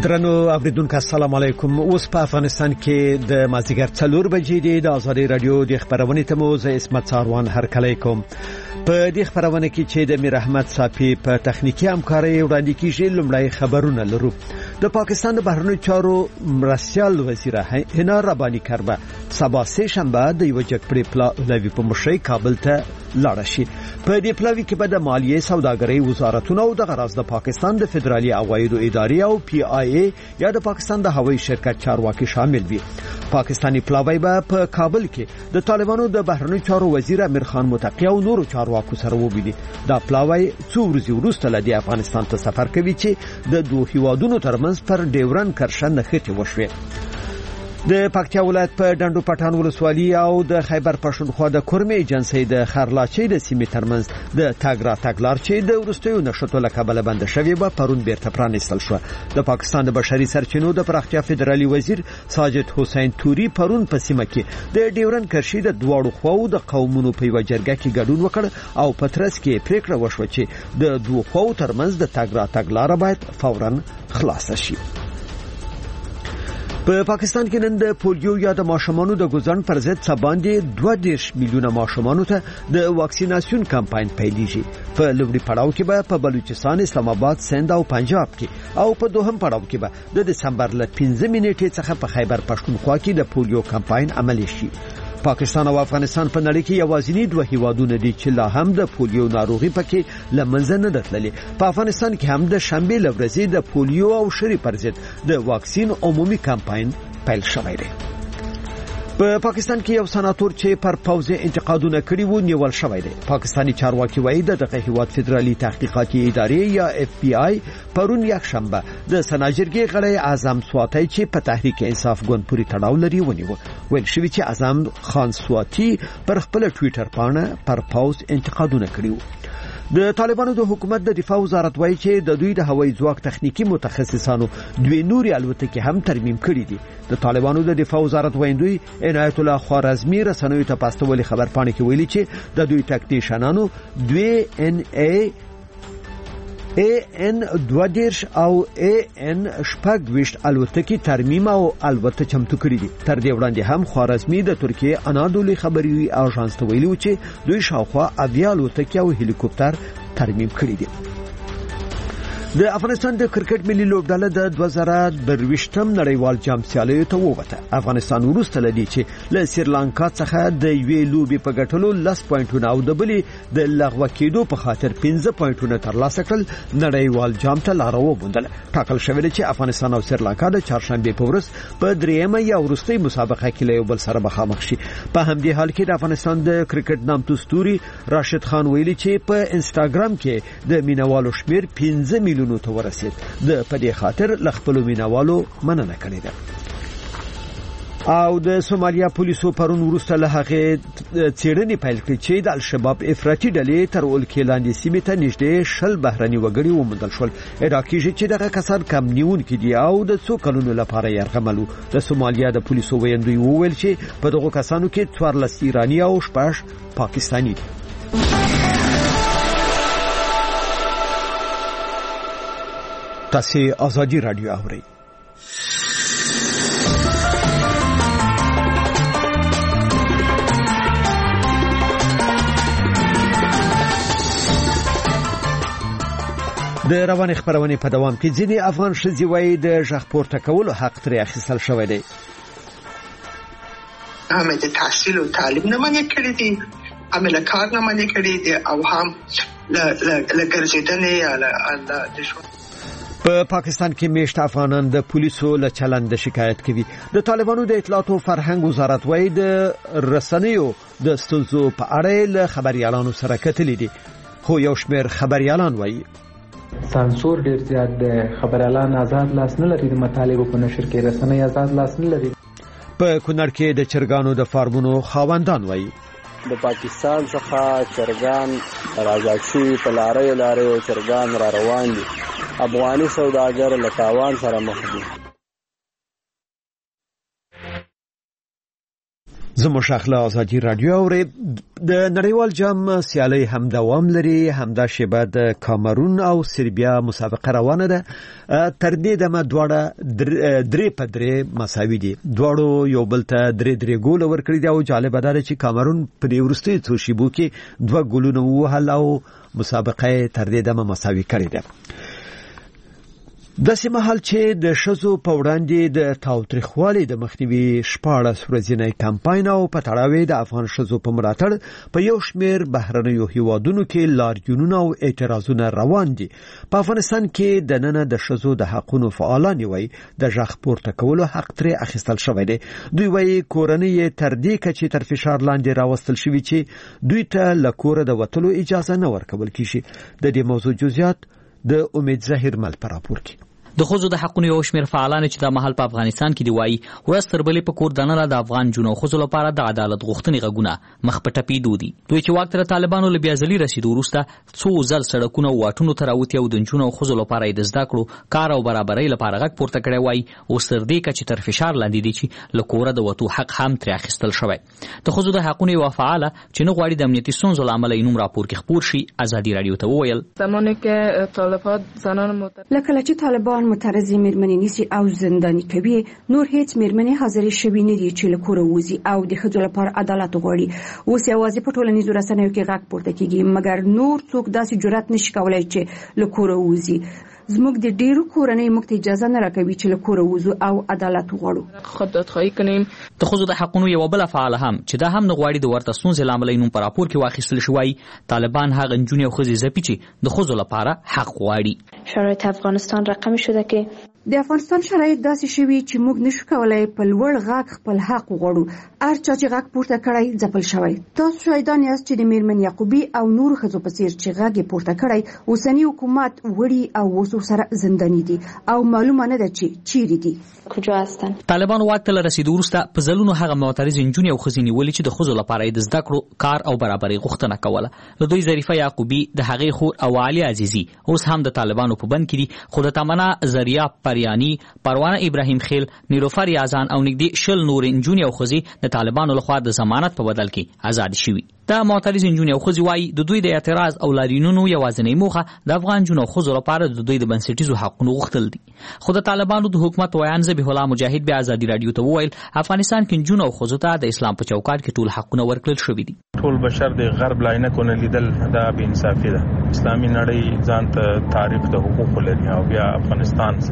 درنو اوریدونکو السلام علیکم. اوس په افغانستان کې د مازیګر 4 بجې د آزادي رادیو د خبرونې ته مو زه اسمت ساروان هرکلی کوم. په دې خبرونه کې چې د میر احمد صافي په تخنیکی همکاري وړاندې کیږي لومړی خبرونه لرو. د پاکستان د بهرنیو چارو مرستیال وزیر حنا رباني کربه سبا سه شنبه د یو جګپړې پلاوی په مشرۍ کابل ته لاړ شي. په دې پلاوی کې به د مالیې سوداګرۍ وزارتونه او د غراز د پاکستان د فدرالي عوایدو ادارې او پی آی ای یا د پاکستان د هوایي شرکت چارواکي شامل وي. پاکستانی پلاوی به په کابل کې د طالبانو د بهرنیو چارو وزیر امیر خان متقی او نورو چارواکو سره وبیدي. دا پلاوی څو ورځې وروسته له افغانستان ته سفر کوي چې د دوه هیوادونو ترمنځ پر ډیورن کرښه نښتې وشوه. د پکتیا ولایت په ډنډو پټان ولسوالۍ او د خیبر پښتونخوا د کورمې ایجنسۍ د خرلاچۍ د سیمې ترمنځ د تاګرا تاګلار چې د ورستیو نشټو له کبله بند شوی به پرون بیرته پرانیستل شو. د پاکستان د بشري سرچینو د پراختیا فدرالي وزیر ساجد حسین توري پرون په سیمه کې د ډیورن کرښې د دواړو خواو د قومونو په یو جرګه کې ګډون وکړ او په ترڅ کې پریکړه وشوه چې د دوه خواو ترمنځ د تاګرا تاګلار باید فوراً خلاص شي. په پاکستان کې نن د پولیو یا د ماشومانو د ګوزن پر ضد څباندې 2.5 میلیونه ماشومانو ته د واکسیناسیون کمپاین پیلېږي. په لومړي پړاو کې به په بلوچستان، اسلام آباد، سند او پنجاب کې او په دوهم پړاو کې به د دسمبر ل 15 نیټې څخه په خیبر پښتونخوا کې د پولیو کمپاین عملي شي. پاکستان او افغانستان په نړۍ کې یوازینی دوه هیوادونه دي چې لا هم د پولیو ناروغي پکې لمنځه نه دتللې. په افغانستان کې هم د شنبه لورځې د پولیو او شری پر ضد د واکسین عمومي کمپاین پیل شوی دی. په پاکستان کې یو سناتور چې پر پوز انتقادونه کړي وو نیول شوی دی. پاکستانی چارواکي وایي دغه هیواد فدرالي تحقیقاتي ادارې یا اف بی آی پرون یک شنبه د سناجرګي غړی اعظم سواتی چې په تحریک انصاف ګوند پورې تړاو لري ونیو. ویل شوی چې اعظم خان سواتی پر خپل ټوئیټر باندې پر پوز انتقادونه کړي وو. د طالبانو د حکومت د دفاع وزارت وایي چې د دوی د هوایي ځواک تخنیکی متخصصانو دوی نوري الوتکې هم ترمیم کړې دي. د طالبانو د دفاع وزارت وایي عنایت الله خوارزمی رسنوي ته پاستولې خبر پاڼه کې ویلي چې د دوی تکتیشنانو 2 او شپږ الوتکې ترمیم او البته چمتو کړې دي. تر دې وړاندې هم خوارزمی د ترکیه انادولي خبري اژانس ته ویلي چې دوی شاوخوا 80 الوتکې او هلیکوپټر ترمیم کړي دي. د افغانستان د کرکټ ملي لوبډله د 2022م نړیوال جام سیالیو ته ووته. افغانستان وروسته لدی چې له سریلانکا څخه د یوې لوبې په ګټلو 10 پوینټونه او د بلې د لغوه کېدو په خاطر 15 پوینټونه ترلاسه کړل نړیوال جام ته لار وموندله. ټاکل شوی دی چې افغانستان او سریلانکا د چهارشنبه په ورځ په دریمه یا وروستۍ مسابقه کې له یو بل سره مخامخ شي. په همدې حال کې د افغانستان د کرکټ نامتو ستوري راشد خان ویلي چې په انستګرام کې د مینوالو شمیر 15 میلیون نو ته ورسید. د پدې خاطر لخپلو مینوالو مننه کړې ده. او د سومالیا پولیسو پرون وروسته له هغه څېړنې پیل کړې چې د الشباب افراطي ډلې تر ولکې لاندې سیمې ته نږدې 10 بهرني وګړي وموندل شول. ادعا کېږي چې دغه کسان کم نیونکي دي او د څو کلونو لپاره یرغمل وو. د سومالیا د پولیسو ویاندوی وویل چې په دغو کسانو کې 14 ایرانی او 6 پاکستاني دي. تاسو آزادی رادیو اورئ. د روان خبرونه په دوام کې ځینې افغان ښځې وایي د ژغ پورته کولو حق ترې اخیستل شوی دی. هم د تحصیل او تعلیم نه منې کړې دي، هم له کار نه منې کړې دي او هم له ګرځېدنې یا له په پاکستان کې میشت افغانان د پولیسو له چلند شکایت کوي. د طالبانو د اطلاعات او فرهنګ وزارت وایي د رسنیو د ستونزو په اړه له خبريالانو سره کتلې دي، خو یو شمېر خبريالان وایي سانسور ډیر زیات دی. خبريالان آزاد لاس نه لري، د مطالبو په نشر کې رسنۍ آزاد لاس نه لري. په کونړ کې د چرګانو د فارمونو خاوندان وایي د پاکستان څخه چرګان راځي چې په لارې چرګان را روان دي. افغاني سوداګر له تاوان سره مخ دي. زموږ اخلا ازادي رادیو او د نړیوال جام سیالي هم دوام لري. همدا شیبه د کامرون او سربیا مسابقه روانه ده. تر دې دمه دواړه درې په درې مساوي دي. دواړو یو بل ته درې ګول ورکړي دي او جالب ده چې کامرون په دې ورستي څو شیبو کې 2 ګولونه وهل او مسابقه تر دې دمه مساوي کړې ده. د سیمه حال چې د شزو په وړاندې د تاوتریخوالي د مخنیوي 14 ورځنی کمپاین او په تړاو د افغان شزو په ملاتړ په یو شمېر بهرنیو هیوادونو کې لاریونونه او اعتراضونه روان دي. په افغانستان کې د نن د شزو د حقوقو فعالان وي د ژغ پورته کولو حق ترې اخیستل شوی دی. دوی وایي کورنۍ تر دې کچې تر فشار لاندې راوستل شوی چې دوی ته له کوره د وتلو اجازه نه ورکول کیږي. د دې موضوع جزئیات د امید زهیر مل پر راپور کې. د خوځو د حقوقو یو شمېر فعالان چې د محل په افغانستان کې دی وایي ورځ تر بلې په کور دننه د افغان جنو خوځو لپاره د عدالت غوښتنې غږونه مخ په ټپي دودي. دوی چې واک تر طالبانو له بیازلي رسیدو وروسته څو ځل سړکونه او واټونو ته راوتي او د جنو خوځو لپاره د زده کړو کار او برابرۍ لپاره غږ پورته کړی وایي اوس تر دې کچې تر فشار لاندې دي چې له کوره د وتو حق هم ترې اخیستل شوی. د خوځو د حقوقو یو فعال چې نه غواړي د امنیتي ستونزو له امله نوم راپور کې خپور شي ازادي رادیو ته وویل زمانی که طالبان زنان لکه چې طالبان مترجم نیسی او زندانی کوي نور هیڅ میرمنې حاضر شوي نه دي چې له کوره وځي او د ښځو لپاره عدالت وغواړي. اوس یوازې په ټولنیزو رسنیو کې غږ پورته کیږي مګر نور څوک داسې جرأت نشي کولای چې له کوره وځي. زموږ د ډیرو کورنۍ موږ ته اجازه نه راکوي چې له کوره وځو او عدالت وغواړو. خوددادخواهی کنیم. د خوځو د حقوقو یو بل فعال هم چې دا هم نه غواړي د ورته ستونزې له امله نوم په راپور کې واخیستل شوی. طالبان هغه نجونې او ښځې ځپي چې د خوځو لپاره حق غواړي. شرایط افغانستان رقمی شده که د افغانستان شرایط داسې شوي چې موږ نشو کولای په لوړ غږ خپل حق وغواړو. هر چا چې غږ پورته کړی ځپل شوی. تاسو شاهدان یاست چې د میرمن یعقوبی او نور ښځو په څیر چې غږ پورته کړی اوسنی حکومت وړي او اوس سره زنداني دي او معلومه نه ده چې چیرې دي کجا هستن. طالبان واک ته رسیدو وروسته په ځلونو هغه معترض نجونې او ښځې نیولې چې د ښځو لپاره د زده کړو کار او برابرۍ غوښتنه کوله. له دوی ظریفه یعقوبی د هغې خور او علي عزیزي اوس هم د طالبانو په بند کې دي خو د تمنا زریا پریانی پروانه ابراهیم خیل نیلوفر یازان او نږدې 20 نور نجونې او ښځې د طالبانو لخوا د ضمانت په بدل کې آزاد شوي. دا معترض نجونې او ښځې وایي د دوی د اعتراض او لاریونونو یوازینۍ موخه د افغان جنو ښځو لپاره د دوی د بنسټیزو حقوقو غوښتل دي. خو د طالبانو د حکومت ویان ذبیح الله مجاهد بیا ازادي رادیو ته وویل افغانستان کې جنو او ښځو ته د اسلام په چوکاټ کې ټول حقونه ورکړل شوي دي. ټول بشر د غرب لاینکونه لیدل دا بې انصافي ده. اسلامي نړۍ ځان ته تعریف د حقوقو لري او بیا افغانستان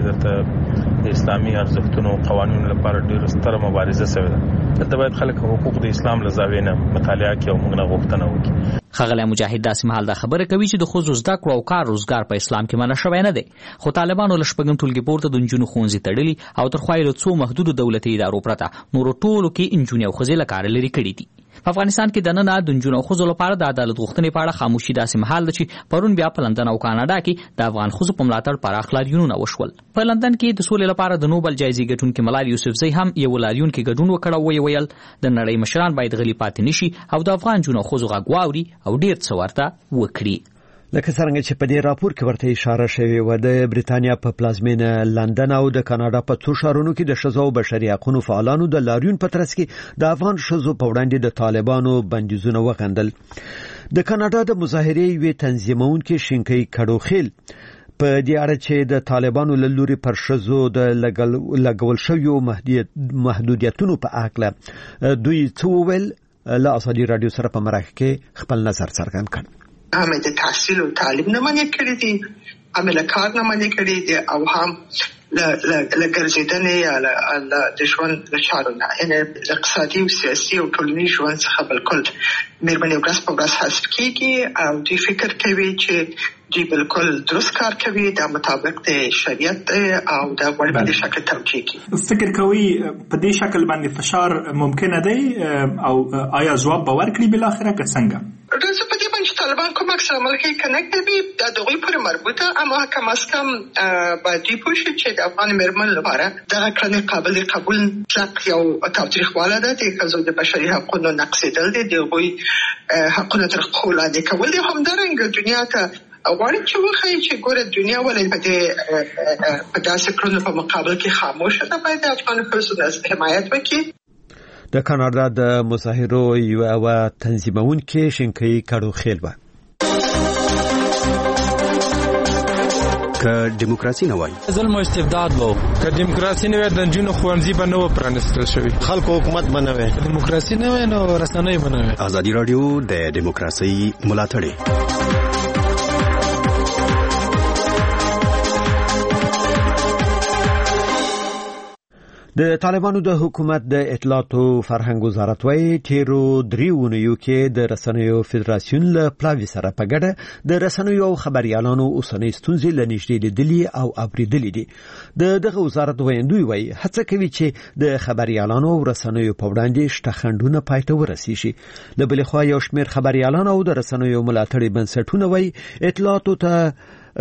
چې د اسلامي ارزښتونو او قوانینو لپاره ډېره ستره مبارزه شوې ده. دلته باید خلک حقوق د اسلام له زاویې نه مطالعه کړي او موږ نه غوښتنه وکړي. ښاغلی مجاهد داسې مهال دا خبره کوي چې د ښځو زده کړو او کار روزګار په اسلام کې منع شوی نه دی. خو طالبانو له شپږم ټولګي پورته د نجونو ښوونځي تړلي او تر خوا یې له څو محدودو دولتي ادارو پرته نورو ټولو کې نجونې او ښځې له کاره لرې کړي دي. په افغانستان کې د نن د نجونو او ښځو لپاره د عدالت غوښتنې په اړه خاموشي داسې مهال ده چې پرون بیا په لندن او کاناډا کې د افغان ښځو په ملاتړ پراخ لاریونونه وشول. په لندن کې د سولې لپاره د نوبل جایزې ګټونکي ملال یوسفزۍ هم یو لاریون کې ګډون وکړ او ویل د نړۍ مشران باید غلي پاتې نشي او د افغان جنو ښځو غږ واوري او ډیر څه ورته وکړي. لکه څنګه چې په دې راپور کې ورته اشاره شوې و د بریتانیا په پلازمینه لندن او د کاناډا په څو ښارونو کې د ښځو او بشري حقوقو فعالانو د لاریون په ترڅ کې د افغان ښځو په وړاندې د طالبانو بندیزونه وغندل. د کاناډا د مظاهرې یوې تنظیمونکو شینکۍ کډوخیل په دې اړه چې د طالبانو له لوري پر ښځو د لګول شویو محدودیتونو په اړه دوی څه وویل له ازادي رادیو سره په مرکه کې خپل نظر څرګند کړ. هم د تحصیل او تعلیم نه منع کړی دي هم له کار نه منع کړی دي او هم له ګرځېدنې یا د ژوند له چارو نه یعنې اقتصادي او سیاسي او ټولنیز ژوند څخه بالکل مېرمنې ورځ په ورځ حذف کېږي او دوی فکر کوي چې دوی بالکل درست کار کوي د مطابق د شریعت او د غوړ په شکل توجیه کوي. فکر کوي په دې شکل باندې فشار ممکنه دی او آیا ځواب به ورکړي بل اخره که څنګه؟ راځي په دې باندې طالبان کوم اکثر عمل کوي کنه کوي د دغه پر مربوطه اما کم از کم باید پوښتنه چې د افغان مېرمن لپاره د کړنې قابل قبول مطلق یو تاوتریخواله ده د ښځو د بشري حقوقو نقضېدل دي د هغوی حقونه تر پښو لاندې کول دي. همدارنګه دنیا ته غواړي چې وښایي چې ګوره دنیا ولې په داسې کړنو په مقابل کې خاموشه ده. باید د افغان ښځو حمایت وکړي. د کاناډا د مظاهرو یو تنظیمونکي شینکي کړو خېل و که دیموکراسي نه وای ظلم او استبداد وو که دیموکراسي نه وای د جنونو خوانځي به نو پرانستل شوی خلکو حکومت بنوي دیموکراسي نه وای نو رسنۍ بنوي ازادي رادیو د دیموکراسي ملاتړ د طالبانو د حکومت د اطلاعات او فرهنګ وزارت وايي تیرو 3 اونیو کې د رسنیو فدراسیون له پلاوی سره په ګډه د رسنیو او خبريالانو اوسنۍ ستونزې لنیشدې لیدلې او اوریدلې دي دغه وزارت ویندوی وايي هڅه کوي چې د خبريالانو او رسنیو په وړاندې شتخندونه پاتې ورسیږي له بل خوا یو شمېر خبريالانو او د رسنیو ملاتړي بنسټونه وايي اطلاعات ته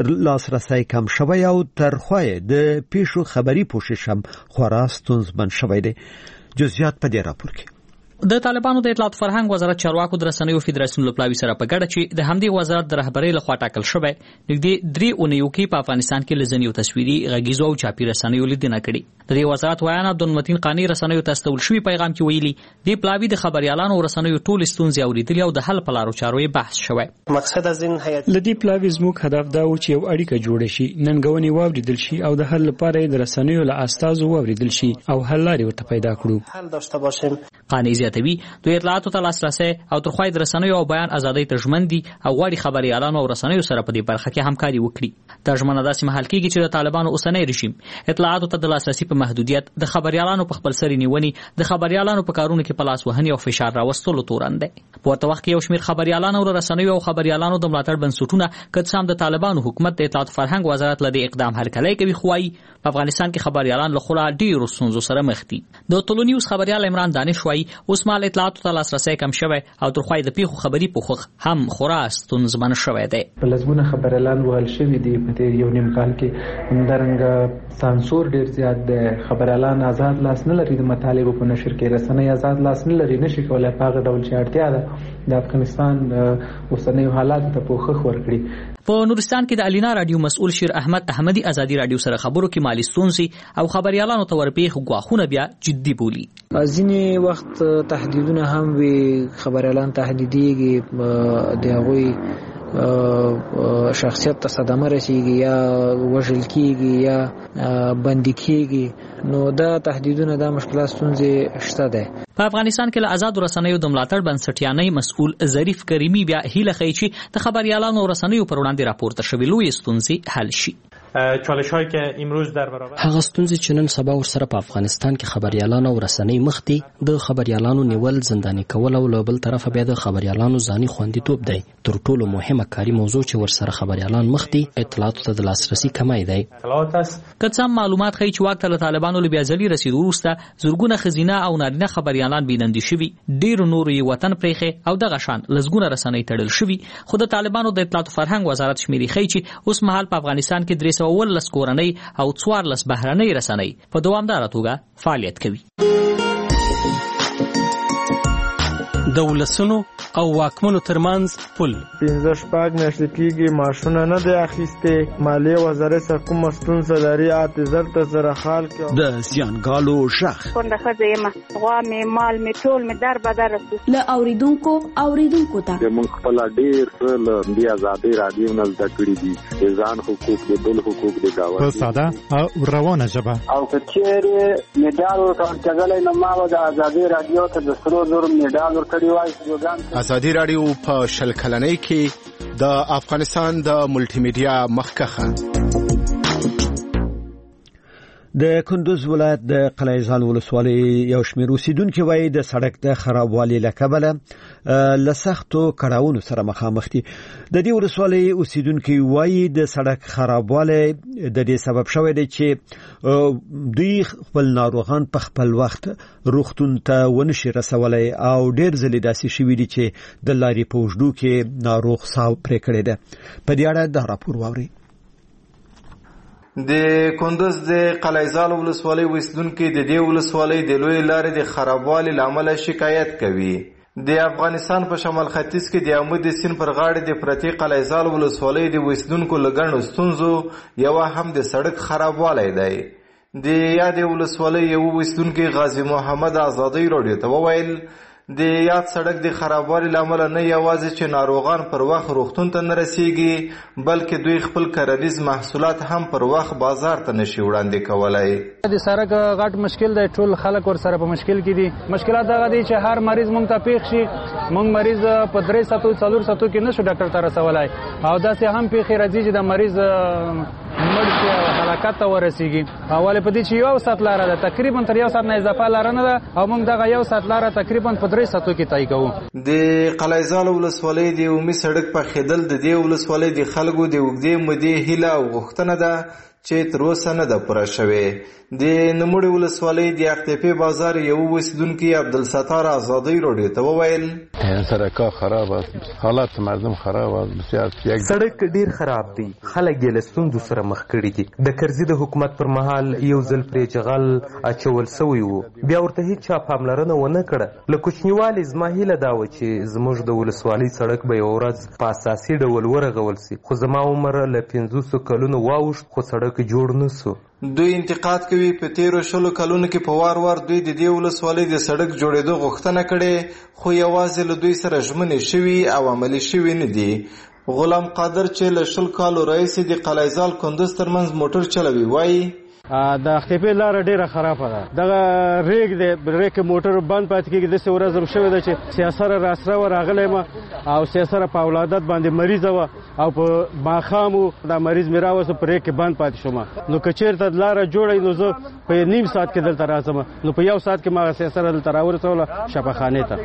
لاسرسي کم شوی او ترخوی د پیشو خبري پوښښ هم خورا ستونزمن شوی دی. جزئیات په دې راپور کې د طالبانو د اطلاعات فرهنګ وزارت چارواکو د رسنیو فدراسیون له پلاوی سره په ګډه چې د همدې وزارت د رهبرۍ لخوا ټاکل شوی نږدې 3 اونیو کې په افغانستان کې لزنیو تصویري غږیزو او چاپی رسنیو لیدنه کړې. د دې وزارت وایي عبدالمتین قانی رسنیو ته استول شوی پیغام کې ویلي د پلاوی د خبريالانو او رسنیو ټول ستونزې اوریدلې او د حل په لارو چارو بحث شوی. مقصد از این هیئت لدی پلاوی زموږ هدف دا و چې یو اړیکه جوړ شي ننګونې واوریدل شي او د حل لپاره د رسنیو له استازو واوریدل شي او حل لارې ورته پیدا کړو. حل داشته باشیم. قانی زیاتوي د اطلاعاتو ته لاسرسي او ترخوی د رسنیو او بیان ازادۍ ته ژمن دي او غواړي خبريالانو او رسنیو سره په دې برخه کې همکاري وکړي. دا ژمنه داسې مهال کېږي چې د طالبانو اوسنۍ رژیم اطلاعاتو ته د لاسرسي په محدودیت د خبريالانو په خپل سری نیونې د خبريالانو په کارونو کې په لاس وهنې او فشار راوستلو تورن دي. په ورته وخت کې یو شمېر خبريالانو او رسنیو او خبريالانو د ملاتړ بنسټونه کڅام د طالبانو حکومت د اطلاعات فرهنګ وزارت لدی اقدام هرکلی کوي خوای په افغانستان کې خبريالان له خلا ډیرو ستونزو سره مخ دي. د ټولو نیوز خبريال عمران دانش وایي اوس مال اطلاعاتو ته لاسرسي کم شوی او ترخوی د پیښو خبري پوښښ هم خورا ستونزمن شوی دی. بلزمونه خبريالان وهل شوی دي په یو نیم کال کې همدارنګه سانسور ډیر زیات دی. خبريالان آزاد لاس نه لري د مطالبه په نشر کې رسنۍ آزاد لاس نه لري نشي کولای په هغه ډول چې اړتیا ده د افغانستان اوسنۍ حالات ته پوښښ ورکړي. په نورستان کې د الینا رادیو مسؤل شیر احمد احمدی ازادي رادیو سره خبرو کې مالی ستونزې او خبريالانو ته ورپېښ غواخونه بیا جدي بولی. ځینې وخت تهدیدونه هم وي خبريالان تهدیدېږي د هغوی شخصیت ته صدمه رسیږي یا وژل کېږي یا بندي کېږي نو دا تهدیدونه دا مشکلات ستونزې شته ده. په افغانستان کې له آزاد رسنیو د ملاتړ بنسټیانۍ مسؤل ظریف کریمی بیا هیله کوي چې د خبريالانو او رسنیو پر وړاندې راپورته شوې لوی ستونزې حل شي. چالش‌هایی که امروز در برابر هغه ستونزې چې نن سبا ورسره په افغانستان کې خبريالان او رسنۍ مخ دي د خبريالانو نیول زنداني کول او له بل طرفه بیا د خبريالانو ځاني خوندیتوب دی. تر ټولو مهمه کاری موضوع چې ورسره خبريالان مخ دي اطلاعاتو ته د لاسرسي کمای دی. که څه معلومات ښیي چې واک ته له طالبانو له بیا ځلې رسیدو وروسته زرګونه ښځینه او نارینه خبريالان بېدندې شوي ډېرو نورو یې وطن پرېښی او دغه شان لسګونه رسنۍ تړل شوي. خو د طالبانو د اطلاعاتو فرهنګ وزارت شمېرې ښیي چې اوس مهال په افغانستان کې 319 کورنۍ او 14 بهرنۍ رسنۍ په دوامداره توګه فعالیت کوي. د ولسونو او واکمنو ترمنځ پل 15 میاشتې کېږي معاشونه نه دی اخیستې. مالیې وزارت سره کومه ستونزه لري اعتذار ته سره حال کې د زیانګالو شخ څنګه ښځه یم غوا مې مال مې ټول مې در بدر رسي له اوریدونکو ته موږ خپل ډیر له دې آزادۍ رادیو نه زده کړې دي د ځان حقوق د بل حقوق د گاوند په ساده او روانه ژبه او کچېره میډال ورکړل نه ما د آزادۍ رادیو ته د سرو زر میډال ورکړی وای. ازادي رادیو په شل کلنۍ کې د افغانستان د ملټي میډیا مخکخه د کندوز ولایت د قلعه زال ولسوالۍ یو شمېر اوسیدونکو وایي د سړک د خرابوالي له کبله لسختو کړهونو سره مخامخ دي. د دې ولسوالۍ اوسیدونکو وایي د سړک خرابوالی د دې سبب شوی دی چې دوی خپل ناروغان په خپل وخت روغتون ته ونشي رسولای او ډېر ځلې داسې شوي دي چې د لارې په اوږدو کې ناروغ ساه پرې کړې ده. په دې اړه دا راپور واورئ. د کندوز د قلعه زال ولسوالۍ اوسیدونکو د دې ولسوالۍ د لوی لارې د خرابوالي لامل شکایت کوي. د افغانستان په شمال ختیځ کې د عمود سیند پر غاړه د پرتی قلعه زال ولسوالۍ د اوسیدونکو لګڼو ستونزو یو هم د سړک خرابوالی دی. د یادې ولسوالۍ یو ویستونکي غازي محمد ازادۍ راډیو ته وویل د یاد سړک د خرابوالي له امله نه یوازې چې ناروغان پر وخت روغتون ته نه رسیږي بلکې دوی خپل کرنیز محصولات هم پر وخت بازار ته نشي وړاندې کولی. د سړک غټ مشکل دی، ټول خلک ورسره په مشکل کې دي. مشکلات دغه دي چې هر مریض مونږ ته پیښ شي، مونږ مریض په 3 ساعتو 4 ساعتو کې نشو ډاکټر ته رسولای، او داسې هم پیښې راځي چې د مریض مړ شي او هلاکت ته ورسیږي. اول په دې چې 1 ساعت لاره ده، تقریبا تر 1 ساعت نه اضافه لاره نه ده، او مونږ دغه 1 ساعت لاره تقریبا په 3 ساعتو کې طی کوو. د قلعهزال ولسوالۍ د عمومي سړک په خېدل د دې ولسوالۍ د خلکو د اوږدې مودې هیله او غوښتنه ده چې تر اوسه نه ده پوره شوې. د نوموړې ولسوالۍ د اختیپې بازار یو اوسیدونکي عبدالستار ازادۍ راډیو ته وویل سړکا خراب است، حالات مردم خراب است، بسیار سړک ډیر خراب دی، خلک یې له ستونزو سره مخ کړي دي. د کرزي د حکومت پر مهال یو ځل پرې جغل اچول سوی وو، بیا ورته هیڅ پاملرنه ونه کړه. له کوچنیوالي زما هیله دا و چې زموږ د ولسوالۍ سړک به یو ورځ په اساسي ډول ورغول سي، خو زما عمر له 500 کلونو واوښت خو سړک جوړ نه سو. دوی انتقاد کوي په 13 کلونو کې په وار وار دوی د دې ولسوالۍ د سړک جوړېدو غوښتنه کړې، خو یوازې له دوی سره ژمنې شوي او عملي شوي نه دي. غلام قادر چې له 20 کالو راهیسې د قلعهزال کندوز ترمنځ موټر چلوي وایي د اختیپې لاره ډیره خرابه ده. دغه ریګ دی، ریګ موټر بند پاتې کېږي. داسې ورځ هم شوې ده چې سیاسره راسره راغلی یم او سیاسره په اولادت باندې مریضه وه او په ماښام دا مریض مې راوسته په ریګ کې بند پاتې شوم. نو که چېرته لاره جوړه نو زه په 1.5 ساعت کې دلته راځم، نو په 1 ساعت کې ما سیاسره دلته راورسوله شفاخانې ته.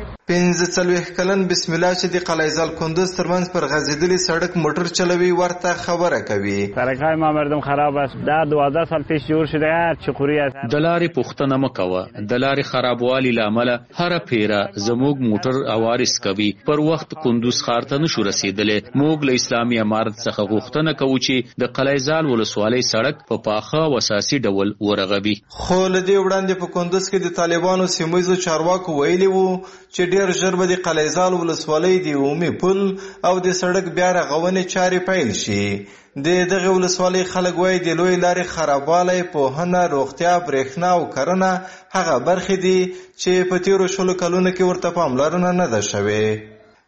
45 کلن بسم الله چې د قلعهزال کندوز ترمنځ پر غځېدلي سړک موټر چلوي ورته خبره کوي. سړک‌های ما مردم خراب است. دا 12 سال پیش جوړ شده چخوري است. د لارې پوښتنه مکوه، د لارې خرابوالي لامل هر پیره زموږ موټر اوارس کوي. پر وخت کندوز ښار ته نشو رسیدلې. موږ له اسلامي امارت څخه غوښتنه کوو چې د قلعهزال ولسوالۍ سړک په پاخه او اساسي ډول ورغوي. خو له دې وړاندې په کندوز کې د طالبانو سیمه‌ییزو چارواکو ویلي وو چې ډېر ژر به د قلعهزال ولسوالۍ د عمومي پل او د سړک بیا رغونې چارې پیل شي. د دغه ولسوالۍ خلک وایي د لوی لارې خرابوالی، پوهنه، روغتیا، برېښنا او کرنه هغه برخې دي چې په 13 کلونو کې ورته پاملرنه نه ده شوې.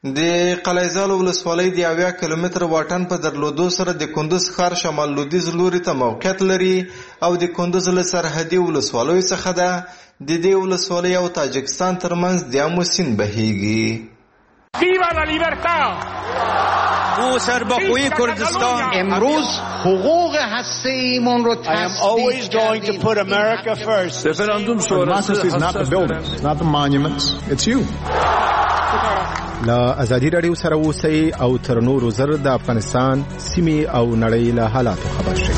د قلعهزال ولسوالۍ د 80 کیلومتر واټن په درلودو سره د کندوز ښار شمال لویدیځ لوري ته موقعیت لري او د کندوز له سرحدي ولسوالیو څخه ده. د دې ولسوالۍ او تاجکستان ترمنځ د امو سیند بهیږي. ویوا لا لیبرتا! او سربخوی کردستان امروز حقوق هسته‌ایمون رو تثبیت کردیم. رفراندوم شورای is not the buildings, not the monuments, it's you. لا ازادي رادیو سره اوسئ او تر نورو زر د افغانستان سیمې او نړۍ له حالاتو خبر شئ.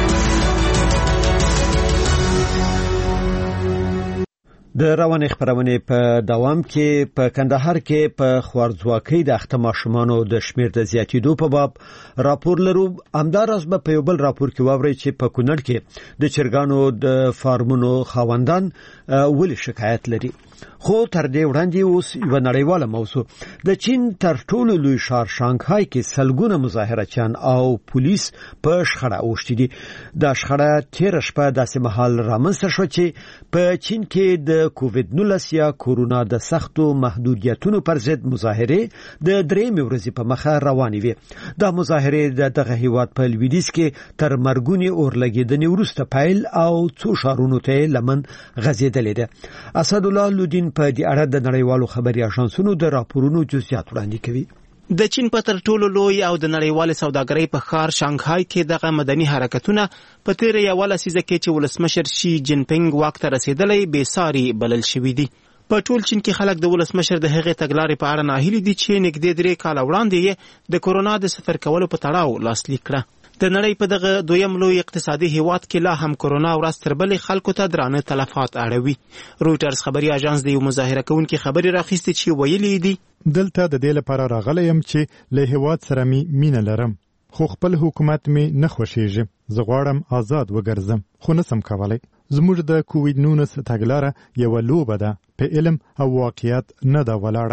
د روانې خبرونه په دوام کې په کندهار کې په خوارځواکۍ د اخته ماشومانو د شمیر د زیاتېدو په باب راپور لرو. همداراز به په یو بل راپور کې واوري چې په کونړ کې د چرګانو د فارمونو خاوندان ولې شکایت لري. خو تر دې وړاندې اوس یو نړیواله موضوع د چین تر ټولو لوی ښار شانګهای کې سلګونه مظاهرچیان او پولیس په شخړه اوښتي دي. دا شخړه تیر شپه داسې مهال رامنځته شو چې په چین کې د کووډ-19 یا کورونا د سختو محدودیتونو پر ضد مظاهره د 3 ورځې په مخه روانې وي. دا مظاهره دغه هیواد په لویدیځ کې تر مرګونی اورلګیدنې وروسته پیل او څو شهرونو ته لمن غځېدلې ده. اسد الله لودین په دې اړه د نړیوالو خبري اژانسونو د راپورونو جزئیات وړاندې کوي. د چین په تر ټولو لوی او د نړیوال سوداګرۍ په ښار شانګهای کې دغه مدني حرکتونه په تیر یو لسیزه کې چې ولسمشر شي جین پینګ واک ته رسیدلی بې ساري بلل شوی دي. په ټول چین کې خلک د ولسمشر د هغې تګلارې په اړه ناهیلي دي چې نږدې 3 کاله وړاندې د کورونا د سفر کولو په تړاو لاسلیک کړه. د نړۍ په دغه دویم لوی اقتصادي هیواد کې لا هم کورونا ورځ تر بلې خلکو ته درانه تلفات اړوي. رویټرز خبري اژانس د یو مظاهره کوونکي خبري راخیستې چې ویلي دي دلته د دې لپاره راغلی یم چې له هیواد سره مینه لرم، خو خپل حکومت مې نه خوښیږي. زه غواړم آزاد وګرځم خو نسم کولی. زموږ د کووډ-19 تګلاره یو لوبه ده، په علم او واقعیت نه ده ولاړه.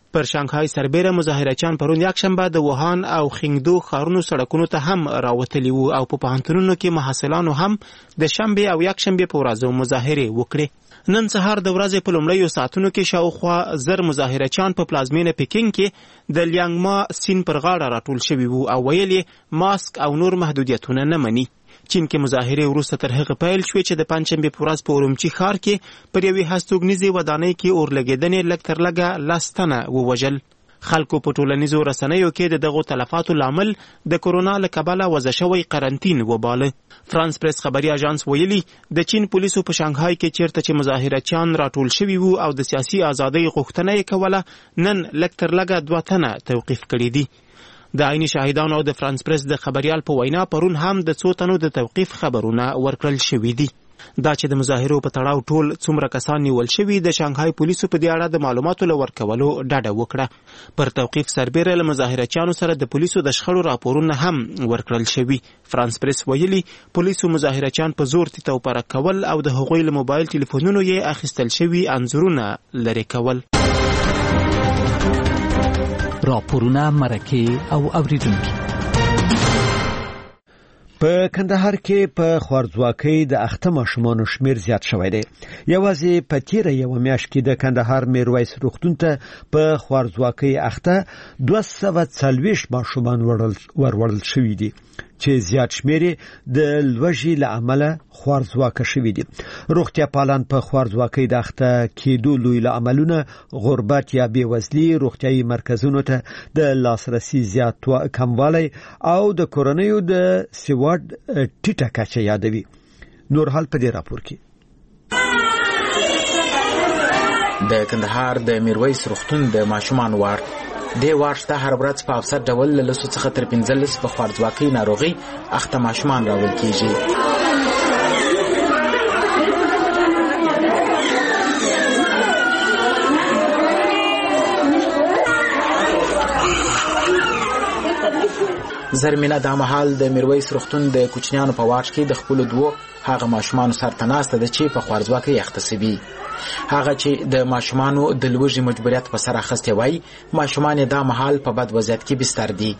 پر شانګهای سربېره مظاهرچیان پرون یکشنبه د ووهان او خینګدو ښارونو سړکونو ته هم راوتلي وو او په پوهنتونونو کې محصلانو هم د شنبې او یکشنبې په ورځو مظاهرې وکړې. نن سهار د ورځې په لومړیو ساعتونو کې شاوخوا 1000 مظاهرچیان په پلازمینه پکینګ کې د لیانګما سیند پر غاړه راټول شوي وو او ویل یې ماسک او نور محدودیتونه نه مني. چین کې مظاهرې وروسته تر هغه پیل شوې چې د پنجشنبې په ورځ په اورمچي ښار کې پر یوې هستوګنیزې ودانۍ کې اورلګېدنې لږ تر لږه 10 تنه ووژل. خلکو په ټولنیزو رسنیو کې دغو تلفاتو لامل د کورونا له کبله وضع شوی قرنطین وباله. فرانس پریس خبري اژانس ویلي د چین پولیسو په شانګهای کې چیرته چې مظاهرچیان راټول شوي وو او د سیاسي ازادۍ غوښتنه یې کوله نن لږ تر لږه 2 تنه توقیف کړي دي. د عیني شاهدانو او د فرانس پریس د خبريال په وینا پرون هم د 2 تنو د توقیف خبرونه ورکړل شوي دي. دا چې د مظاهرو په تړاو ټول څومره کسان نیول شوي د شانګهای پولیسو په دې اړه د معلوماتو له ورکولو ډډه وکړه. پر توقیف سربېره له مظاهرچیانو سره د پولیسو د شخړو راپورونه هم ورکړل شوي. فرانس پریس ویلي پولیسو مظاهرچیان په زور تیتوپره کول او د هغوی له موبایل ټلیفونونو یې اخیستل شوي انځورونه لرې کول. راپورونه مرکه او اوریدونکي. په کندهار کې په خوارځواکۍ د اخته ماشومانو شمیر زیات شوی دی. یوازې په تیره یو میاشت کې د کندهار میرویس روغتون ته په خوارځواکۍ اخته 240 ماشومان وروړل شوي دي چې زیات شمیر د لوږې له امله خوارځواکه شوي دي. روغتیا پالان په خوارځواکۍ د اخته کېدو لوی عملونه غربت یا بېوزلي، روغتیايي مرکزونو ته د لاسرسي زیات کموالی او د کورنیو د سواد ټیټه کچه یادوي. نور حال په دې راپور کې. د کندهار د میرویس روغتون د ماشومان وارډ د وارشته هر ورځ په افسر ډول له لسو څخه تر 15 په خوارځواکۍ ناروغي اخته ماشومان راول کیږي. زرمینه د مهال د میرویس روغتون د کوچنیانو په وارډ کې د خپل دوه هغه ماشومان سره تناسته د چې په خوارځواکۍ اخته سوي. هغه چې د ماشومانو د لوږې مجبوریت په سر اخیستی وای، ماشومان د مهال په بد وضعیت کې بستر دي.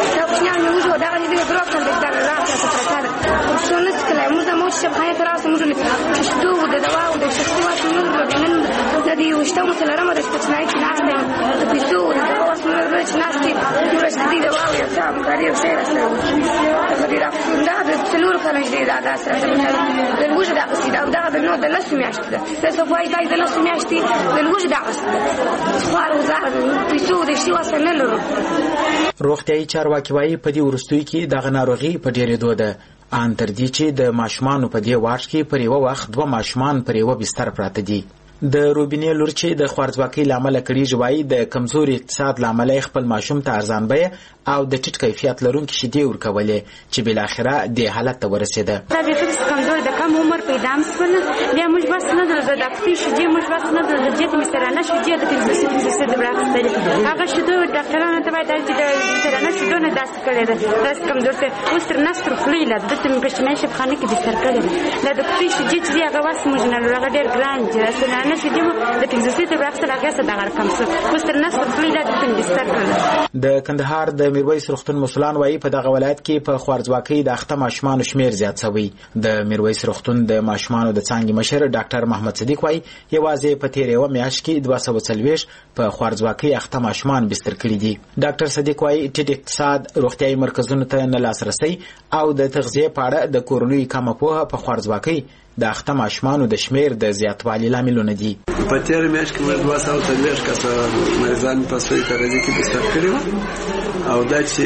روغتیايي چارواکي وایي په دې وروستیو کې دغه ناروغي په ډېرېدو ده، ان تر دې چې د ماشومانو په دې وارډ کې پر یو وخت 2 ماشومان پر یو بستر پراته دي. د روبینې لور چې د خوارځواکۍ لامل کړي وایي د کمزوري اقتصاد لامل خپل ماشوم ته ارزان بیه او د ټیټ کیفیت لرونکي شیدې ورکولې چې بل اخره د حالت ته ورسېده. دا به خپل کمزوري د کم عمر پیدا مسول بیا موږ بس نه درځه د خپل شیدې موږ بس نه درځه چې مسترانه شیدې د فزیوثراپي د براخستل هغه شیدو ډاکټرانو ته باید چې د مسترانه شیدو نه داس کړي دا کمزورته وستر نستر خلیله د تم په شنه شپ خانه کې بستر کړي دا د خپل شیدې چې هغه واس موږ نه لږ ډېر ګران چې سنانه شیدې د فزیوثراپي د براخستل هغه څه دغه کم څه وستر نستر خلیله د تم بستر کړي. د کندهار د میرویس روغتون مسولان وایي په دغه ولایت کې په خوارځواکۍ د اخته ماشومانو شمیر زیات شوی. د میرویس روغتون د ماشومانو د څانګې مشر ډاکټر محمد صدیق وایي یوازې په تیره یو میاشت کې 240 په خوارځواکۍ اخته ماشومان بستر کړي دي. ډاکټر صدیق وایي ټیټ اقتصاد، روغتیايي مرکزونو ته نه لاسرسي او د تغذیه په اړه د کورنیو کمه پوهه په خوارځواکۍ د اخته ماشومانو د شمیر د زیاتوالي لاملونه دي. په تیره میاشت کې 240 کسه مریضان په سوي ترځي کې بستر کړي او دا چې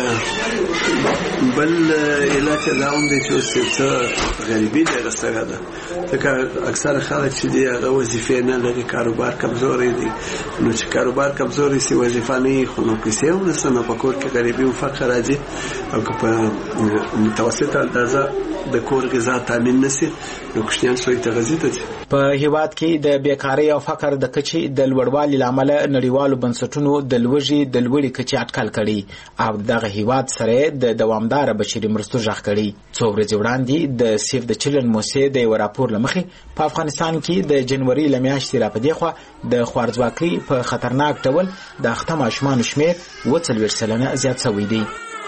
بل علاج دا هم دی چې څه غریبي ده رسېږي ده ځکه اکثر خلک چې دی هغه وظیفه نه لري، کاروبار کمزوري دي، نو چې کاروبار کمزوري سي وظیفه نه خو نو پیسې هم نسنه په کور کې غریبي او فقر راځي او په متوسطه اندازه د کور غذا تامین نشي نو کوچنیان سوی تغذیه ته. په هیواد کې د بیکاری او فقر د کچې د لوړوالي لامل نړیوالو بنسټونو د لوږې د لوړې کچې اټکل کړي او دغه هیواد سره د دوامدار بشري مرستو ژغ کړي. څو ورځې وړاندې د سیف د چلن موسسې د یو راپور لمخې په افغانستان کې د جنوري له میاشتې را پدې خوا د خوارځواکۍ په خطرناک ډول د اخته ماشومانو شمېر 40 سلنه زیات شوی دی.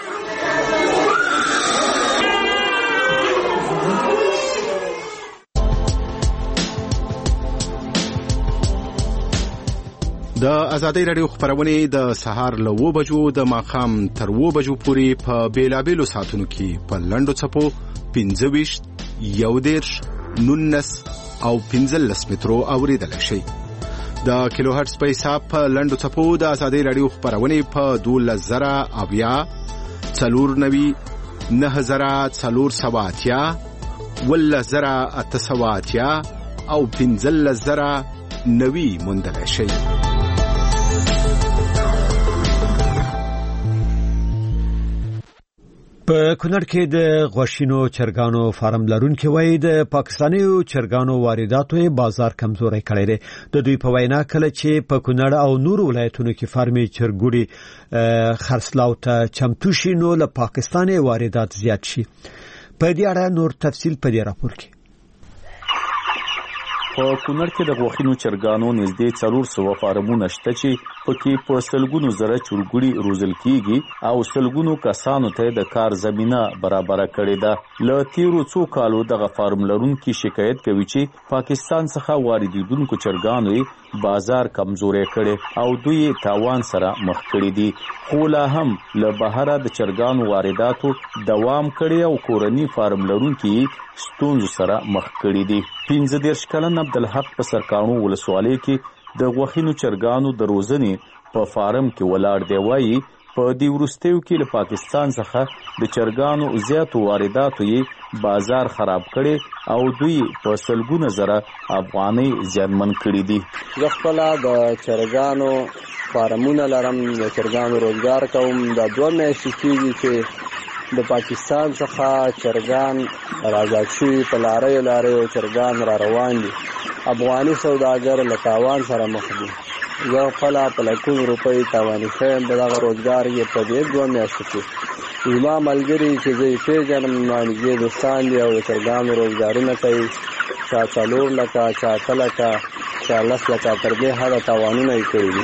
د ازادۍ رادیو خبرونه د سهار له 9 بجو د ماښام تر 9 بجو پورې په بیلابیلو ساعتونو کې په لنډو څپو 25 11 19 او 15 مترو اوریدل شي. د کیلو هرتز په حساب په لنډو څپو د ازادۍ رادیو خبرونه په 12000 اویا 490 9480 10880 او 15090 موندل شي. په کونړ کې د غوښینو چرګانو فارم لرونکي وایي د پاکستاني چرګانو وارداتو بازار کمزوري کړی دی. د دوی په وینا کله چې په کونړ او نور ولایتونو کې فارمي چرګوړي خرڅلاو ته چمتو شي نو له پاکستاني واردات زیات شي. په دې اړه نور تفصیل په دې راپور کې. په کونړ کې د غوښینو چرګانو نږدې 400 فارمونه شته چې پکې په سلګونو زره چرګوړي روزل کیږي او سلګونو کسانو ته د کار زمينه برابر کړې ده. له تیرو څو کالو دغه فارم لرونکي شکایت کوي چې پاکستان څخه واردېدونکو چرګانو بازار کمزوري کړي او دوی تاوان سره مخ کړي دي. خو لا هم له بهره د چرګانو وارداتو دوام کړي او کورنی فارم لرونکي ستونزو سره مخ کړي دي. 15 کلن عبدالحق په سرکانو ولسوالۍ کې د غوښینو چرګانو د روزنې په فارم کې ولاړ دی. وایي په دې وروستیو کې له پاکستان څخه د چرګانو زیاتو وارداتو یې بازار خراب کړي او دوی په سلګونه زره افغانۍ زیانمن کړي دي. زه خپل د چرګانو فارمونه لرم، د چرګانو روزګار کوم. د 2 میاشتې کېږي چې د پاکستان څخه چرګان راځي شوي په لارې چرګان را روان دي. افغاني سوداګر له تاوان سره مخ دي. زه خپل په لکونو روپۍ تاواني شوم. دغه روزګار یې په دې 2 میاشتو کې زما ملګري چې زه یې پیژنم نږدې دوستان دي او د چرګانو روزګارونه کوي. چا 4 لکه، چا 8 لکه، چا 10 لکه، تر دې حده تاوانونه یې کړي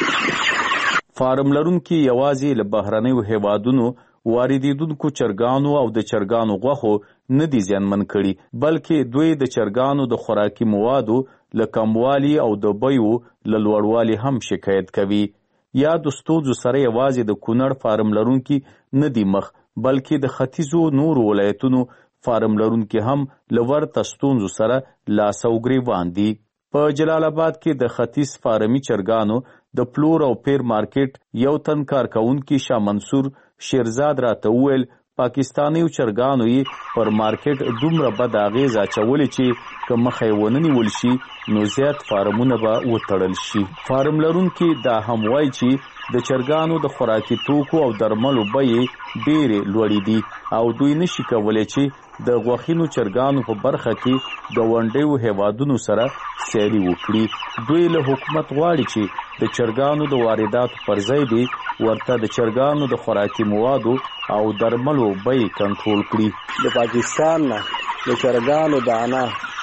دي. فارم لرونکي یوازې له بهرنیو هیوادونو واردېدونکو چرګانو او د چرګانو غوښو نه دي زیانمن کړي، بلکې دوی د چرګانو د خوراکي موادو له کموالي او د بیو له لوړوالي هم شکایت کوي. یا د ستونزو سره یوازې د کونړ فارم لرونکي نه دي مخ، بلکې د ختیځو نورو ولایتونو فارم لرونکي هم له ورته ستونزو سره لاس او ګریوان دي. په جلال آباد کې د ختیځ فارمي چرګانو د پلور او پیر مارکیټ یو تن کارکونکي شاه منصور شیرزاد راته وویل پاکستاني چرګانو یې پر مارکیټ دومره بد اغیز اچولې چې که مخه یې ونه نیول شي نو زیات فارمونه به وتړل شي. فارم لرونکي دا هم وایي چې د چرګانو د خوراکي توکو او درملو بیې ډېرې لوړې دي او دوی نشي کولی چې د غوښینو چرګانو په برخه کې ګاونډیو هیوادونو سره سیالي وکړي. دوی له حکومت غواړي چې د چرګانو د وارداتو پر ځای دی ورته د چرګانو د خوراکي موادو او درملو بیې کنټرول کړي. د پاکستان نه د چرګانو دانه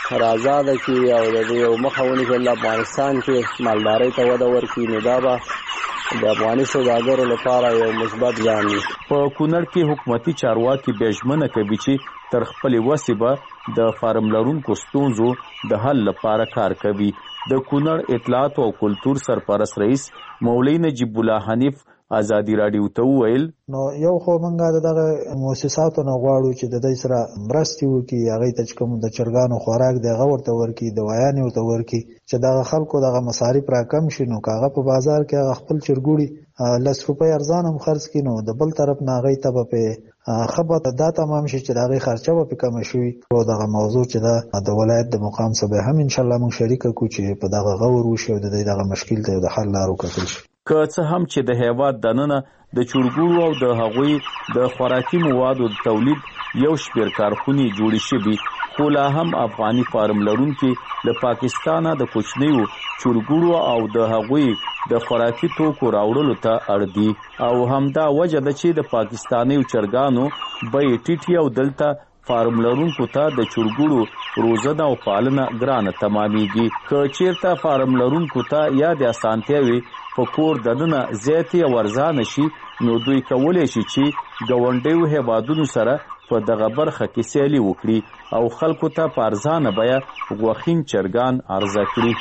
آزاده کړي او د یو مخه ونیسي افغانستان کې مالدارۍ ته وده ورکړي، نو دا به د افغاني سوداګرو لپاره یو مثبت ګام وي. په کونړ کې حکومتي چارواکي بیا ژمنه کوي چې تر خپلې وسې به د فارم لرونکو ستونزو د حل لپاره کار کوي. د کونړ اطلاعات او کلتور سرپرست رئیس مولوی نجیب الله حنیف ازادي رادیو ته وویل نو یو خو منګه دغه مؤسساتو نه غواړو چې د دې سره مرستي وکړي، هغه ته کوم د چرګانو خوراک دغه ورته ورکړي، دوايانې ورته ورکړي چې دغه خلکو دغه مصارف راکم شي نو کاغه په بازار کې خپل چرګوړي 10 روپۍ ارزان هم خرڅ کړي نو د بل طرف نه غي ته په خبره دا تمام شي چې دغه خرچه به کم شي. او دغه موضوع چې د ولایت د مقام سره هم ان شاء الله موږ شریک کوو چې په دغه غور وشي او دغه مشکل ته د حل لارو کتل شي. که څه هم چې د هیواد دننه د چرګوړو او د هغوی د خوراکي موادو د تولید یو شمېر کارخونې جوړې شوي، خو لا هم افغاني فارم لرونکي له پاکستانه د کوچنیو چرګوړو او د هغوی د خوراکي توکو راوړلو ته اړ دي او همدا وجه ده چې د پاکستاني چرګانو بیې ټیټې او دلته فارم لرونکو ته د چرګوړو روزنه او پالنه ګرانه تمامیږي. که چیرته فارم لرونکو ته یا د اسانتیاوي په کور دننه زیاتې او ارزانه شي نو دوی کولی شي چې ګاونډیو هیوادونو سره په دغه برخه کې سیالي وکړي او خلکو ته په ارزانه بیه غوښین چرګان عرضه کړي.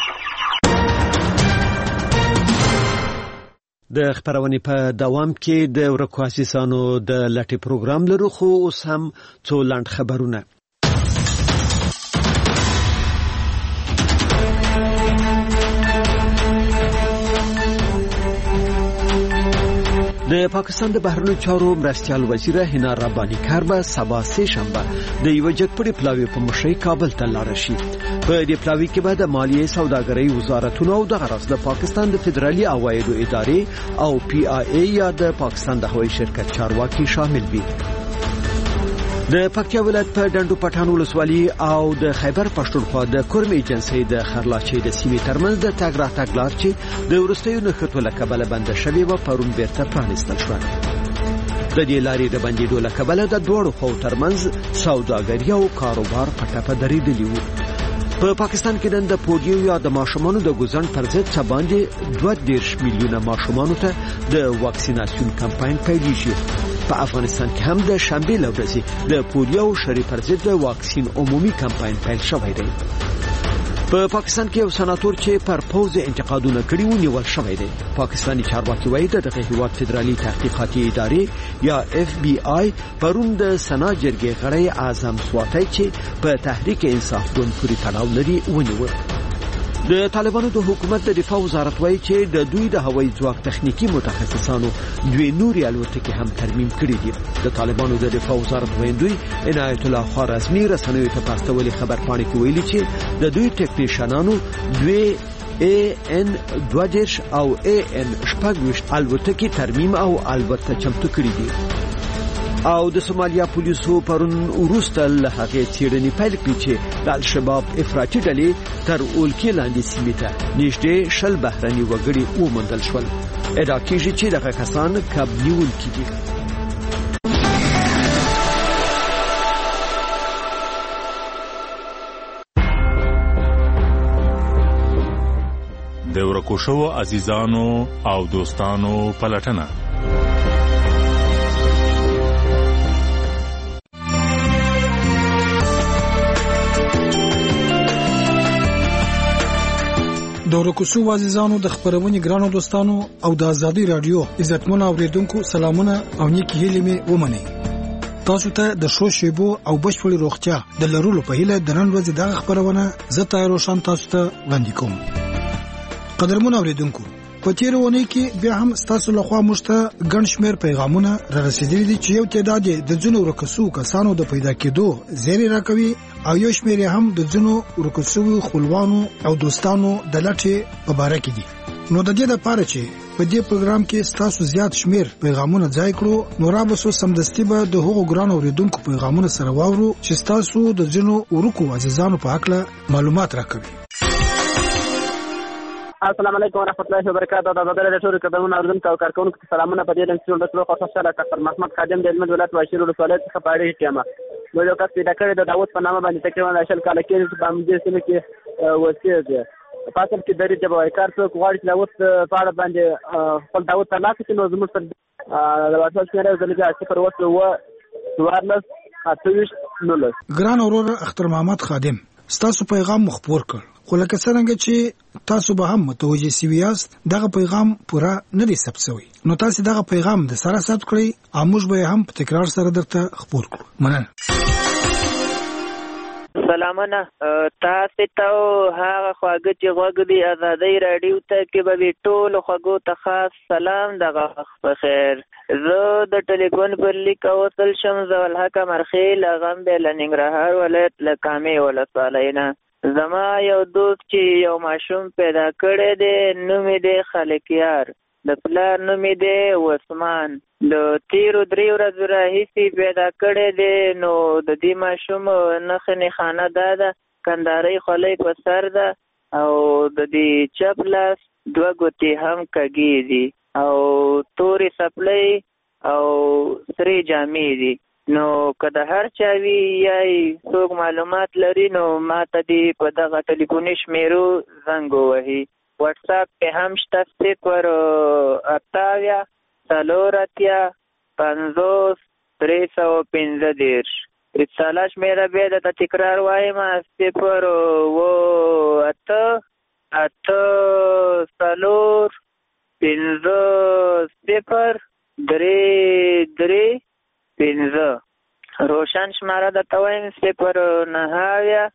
د خبرونې په دوام کې د ورکو اساسانو د لټي پروګرام لرو خو اوس هم څو لاند خبرونه. د پاکستان د بهرنیو چارو مرستیال وزیر حنا ربانی کار به سبا سه شنبه د یو جګپړي پلاوی په مشرۍ کابل ته لاړ شي. په دې پلاوی کې به د مالیې سوداګرۍ وزارتونو او د غرض د پاکستان د فدرالي عوایدو ادارې او پی آی ای یا د پاکستان د هوایي شرکت چارواکي شامل وي. د پکتیا ولایت په ډنډو پټان ولسوالي او د خیبر پښتونخوا د کورم ایجنسۍ د خرلاچۍ د سیمې ترمنځ د تګ راتګ لار چې د وروستیو نښتو له کبله بنده شوې وه پرون بیرته پرانیستل شوه. د دې لارې د بندېدو له کبله د دواړو خواو ترمنځ سوداګري او کاروبار په ټپه درېدلي وو. په پاکستان کې نن د پولیو یا د ماشومانو د ګوزن پر ضد څه باندې 22 میلیونه ماشومانو ته د واکسیناسیون کمپاین پیلېږي. په افغانستان کې هم د شنبې له ورځې د پولیو شری پر ضد د واکسین عمومي کمپاین پیل شوی دی. په پاکستان کې یو سناتور چې پر پوز انتقادونه کړي و نیول شوی دی. پاکستاني چارواکي وایي د دغه هیواد فدرالي تحقیقاتي ادارې یا اف بی آی پرون د سنا جرګې غړی اعظم سواتی چې په تحریک انصاف ګوند پورې تړاو لري ونیول. د طالبانو د حکومت د دفاع وزارت وایي چې د دوی د هوایي ځواک تخنیکی متخصصانو دوی نوري الوتکې هم ترمیم کړي دي. د طالبانو د دفاع وزارت ویندوی عنایت الله خوارزمی رسنیو ته په استولي خبرپاڼه کې ویلي چې د دوی ټیکنیشنانو دوی AN-20 او AN-26 الوتکې ترمیم او البته چمتو کړي دي. او د سومالیا پولیسو پرون وروسته له هغې څېړنې پیل کړې چې د الشباب افراطي ډلې تر اولکې لاندې سیمې ته نږدې 10 بهرني وګړي وموندل شول. ادعا کېږي چې دغه کسان کب نیونکي دي. د ورکو شوو عزیزانو او دوستانو پلټنه. د ورکوسو عزیزانو د خبرونې ګرانو دوستانو او د ازادي رادیو عزتمن اوریدونکو سلامونه او نیکی هیلې مې ومنئ. تاسو ته د شو شیبو او بشپړې روغتیا د لرلو په هیله د نن ورځې دغه خبرونه زه تایر روشن تاسو ته وړاندې کوم. قدرمن اوریدونکو په تیر ونې کې بیا هم تاسو له خوا موږ ته ګڼ شمېر پیغامونه را رسېدلي دي چې یو تعداد د ځینو ورکوسو کسانو د پیدا کېدو زیری راکوي او یو شمېر هم د ځینو ورکوسو خپلوانو او دوستانو د لټې په باره کې دي. نو د دې لپاره چې په دې پروګرام کې تاسو زیات شمېر پیغامونه ځای کړو نو را به سو سمدستي به د هغو ګران اوریدونکو پیغامونه سره واورو چې تاسو د ځینو ورکو عزیزانو په اړه معلومات راکوي. السلام علیکم ورحمۃ اللہ وبرکاتہ. د بدر د ټول قدمونو اوردونکو او کارکونکو ته سلامونه. په دې ډول چې ټول خاصه سره ډاکټر محمد خادم د علم ولایت واشیر ولایت څخه پاړې کېما نو یو کس پیدا کړی د داوود په نامه باندې تقریبا 10 کال کې په امدې سیمه کې وسیږي. پاتل کې درې د وایکار څو غواړي چې داوود په اړه باندې خپل داوود ته لاس کې نو زموږ د واسطه څخه راځي چې پر وسه و سوارلس اتويش نولس. ګران اورور اختر محمد خادم ستاسو پیغام مخبور کړ خو لکه څنګه چې تاسو به هم متوجه شوي یاست دغه پیغام پوره نه دی ثبت شوی نو تاسو دغه پیغام د سره ثبت کړئ او موږ به هم په تکرار سره درته خبر کړو. مننه. سلامونه تاسو ته هغه خواږه چې غوږ دی ازادي رادیو ته کې به ټول خواږو ته خاص سلام دغه په خیر. زه د ټلیفون پر لیک اوصل شم زول حق مرخیل غم به لنګرهار ولایت لکامې ولسوالینا. زما یو دوست چې یو ماشوم پیدا کړی دی نوم یې دی خالقیار. د پلار نوم یې دی عثمان. د تیرو 3 ورځو راهیسې پیدا کړی دی. نو د دې ماشوم نښه نښانه دا ده، کندارۍ خولۍ په سر ده او د دې چپ لاس 2 ګوتې هم کږې دي او تورې څپلۍ او سرې جامې دي. نو که د هر چا وي یا څوک معلومات لري نو ما ته دې په دغه ټلیفوني شمیرو زنګ ووهي. واتساپ کې هم شته 080 480 50 رساله شمیره بیا درته تکرار وایم 080 50 روشن شماره درته وایم 090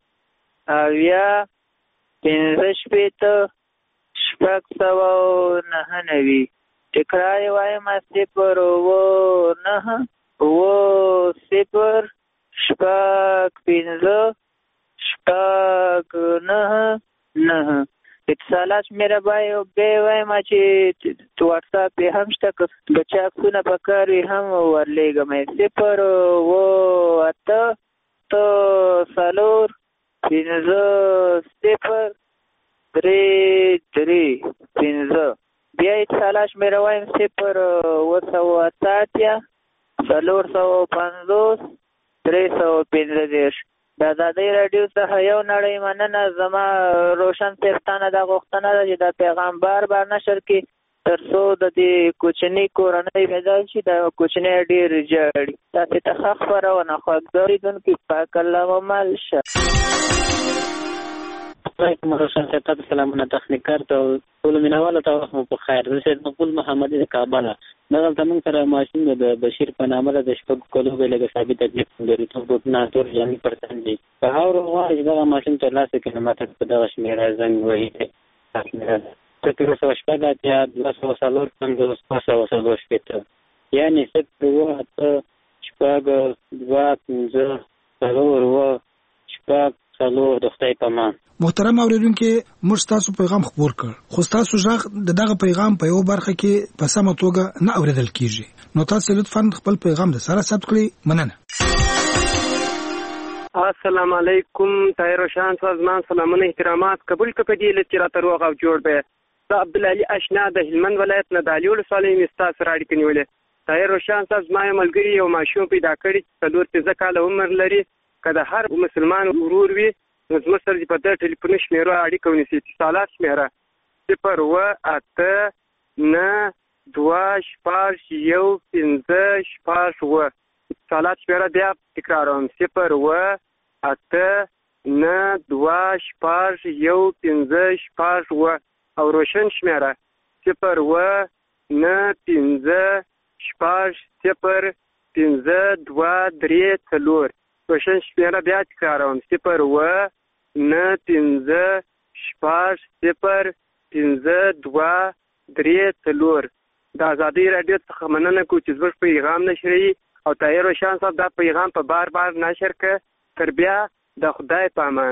15 تکرار وایم 090 اتصالات میره باید وایم چې واتساپ یې هم شته، که د چا عکسونه پکار وي هم ورلیږم 080 بیا اتصالات میره وایم 080 450 د ازادۍ راډیو څخه یو نړۍ مننه. زما روشن صاحب دا غوښتنه ده چې د پیغام بار نشر کې تر څو د دې کوچنۍ کورنۍ پیدا شي. دا کوچنۍ ډېر جاړي. تاسې ته ښه خپرونه خوږ اورېدونکي پاک الله ممل شه. علیکم روشن صاحب ته سلامونه، تخنیکار ته ټولو مینهوالو ته وخت مو په خیر. زه سید مقبول محمدي د کابل. دغلته موږ سره ماشین د بشیر په نامه د 6 کلو به لږ ثابت تکلیف لري. ټول ګوتونه ټول جامې پرتن دي. په هغه غواړي چې دغه ماشین ترلاسه کړي نو ماته په دغه شمېره زنګ وهي. شمېره 016 یعنې 0 د خدای په امان. محترم اوریدونکو، موږ تاسو پیغام خبر کړ، خو تاسو ژغ دغه پیغام په یو برخه کې په سمه توګه نه اوریدل کیږي. نو تاسو لطفاً خپل پیغام د سره ثبت کړئ. مننه. السلام علیکم. طاهر روشن سازمان سلامونه احترامات قبول کړئ. دې لچې راته روغ او جوړ به د عبدالعلی اشنا د هلمند ولایت نه د علیول صالح مستاس راډی کنیولې. طاهر روشن سازمان ملګری یو ماشوم پیدا کړی چې 4 کاله عمر لري. کله هر مسلمان ورور وي نو زموږ سره په دې ټلیفوني شمیرو اړیکه ونیسي. اتصالات شمیره 0892615 اتصالات شمیره بیا تکراروم 0892615 او روشن شمیره 015605234 روشن شمیره بیا تکراروم 08926505234 د ازادۍ راډیو څخه مننه کوم چې زموږ پیغام نشري او طاهر روشن صاحب دا پیغام په بار نشر کړ. تر بیا د خدای په امان.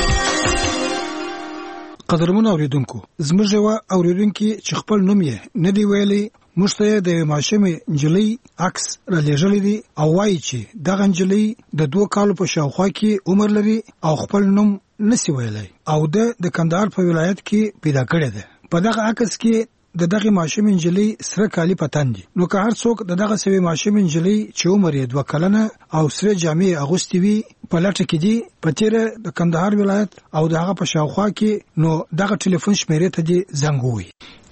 قدرمن اوریدونکو، زموږ یو اوریدونکو چې خپل نوم یې نه دی ویلي موږ ته د ماشومې نجلۍ عکس را لېږلی دی او وایي چې دغه نجلۍ د 2 کالو په شاوخوا کې عمر لري او خپل نوم نسی ویلی او د کندهار په ولایت کې پیدا کړی دی. په دغه عکس کې دغه ماشومې نجلۍ سره کالی پتان دي. نو که هر څوک دغه سوي ماشومې نجلۍ چې عمر یې 2 کلنه او سره جامې اغوستي وي په لټه کې دي په تیره د کندهار ولایت او دغه په شاوخوا کې، نو دغه ټلیفون شمیرې ته دي زنګ ووهي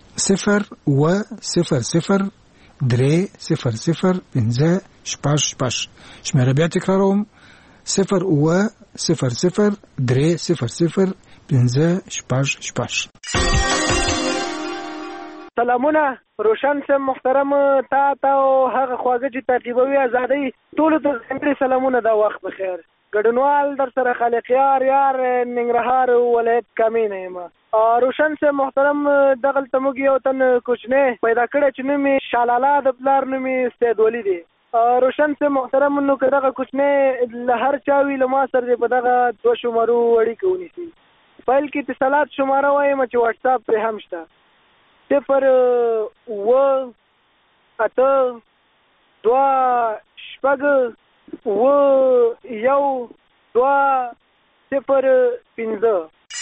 0803005 شمیره بیا تکراروم 0803005 سلامونه روشن صاحب محترم، تا او هغه خواږه چې ترتیبوي ازادۍ ټولو ته ځانګړي سلامونه. دا وخت بخیر. ګډونوال در سره خالقیار یار ننګرهار ولایت کامینه یم. روشن صاحب محترم، دغلته موږ یو تن کوچنی پیدا کړی چې نوم یې شالاله د پلار نوم یې سید ولی دی. روشن صاحب محترم، نو که دغه کوچنی له هر چا وي له ما سره په دغه 2 شمارو اړیکه ونیسي. پیل کې اتصالات شماره وایم چې واتساپ پرې هم شته 0 8 2 شپږ 1 2 0 5.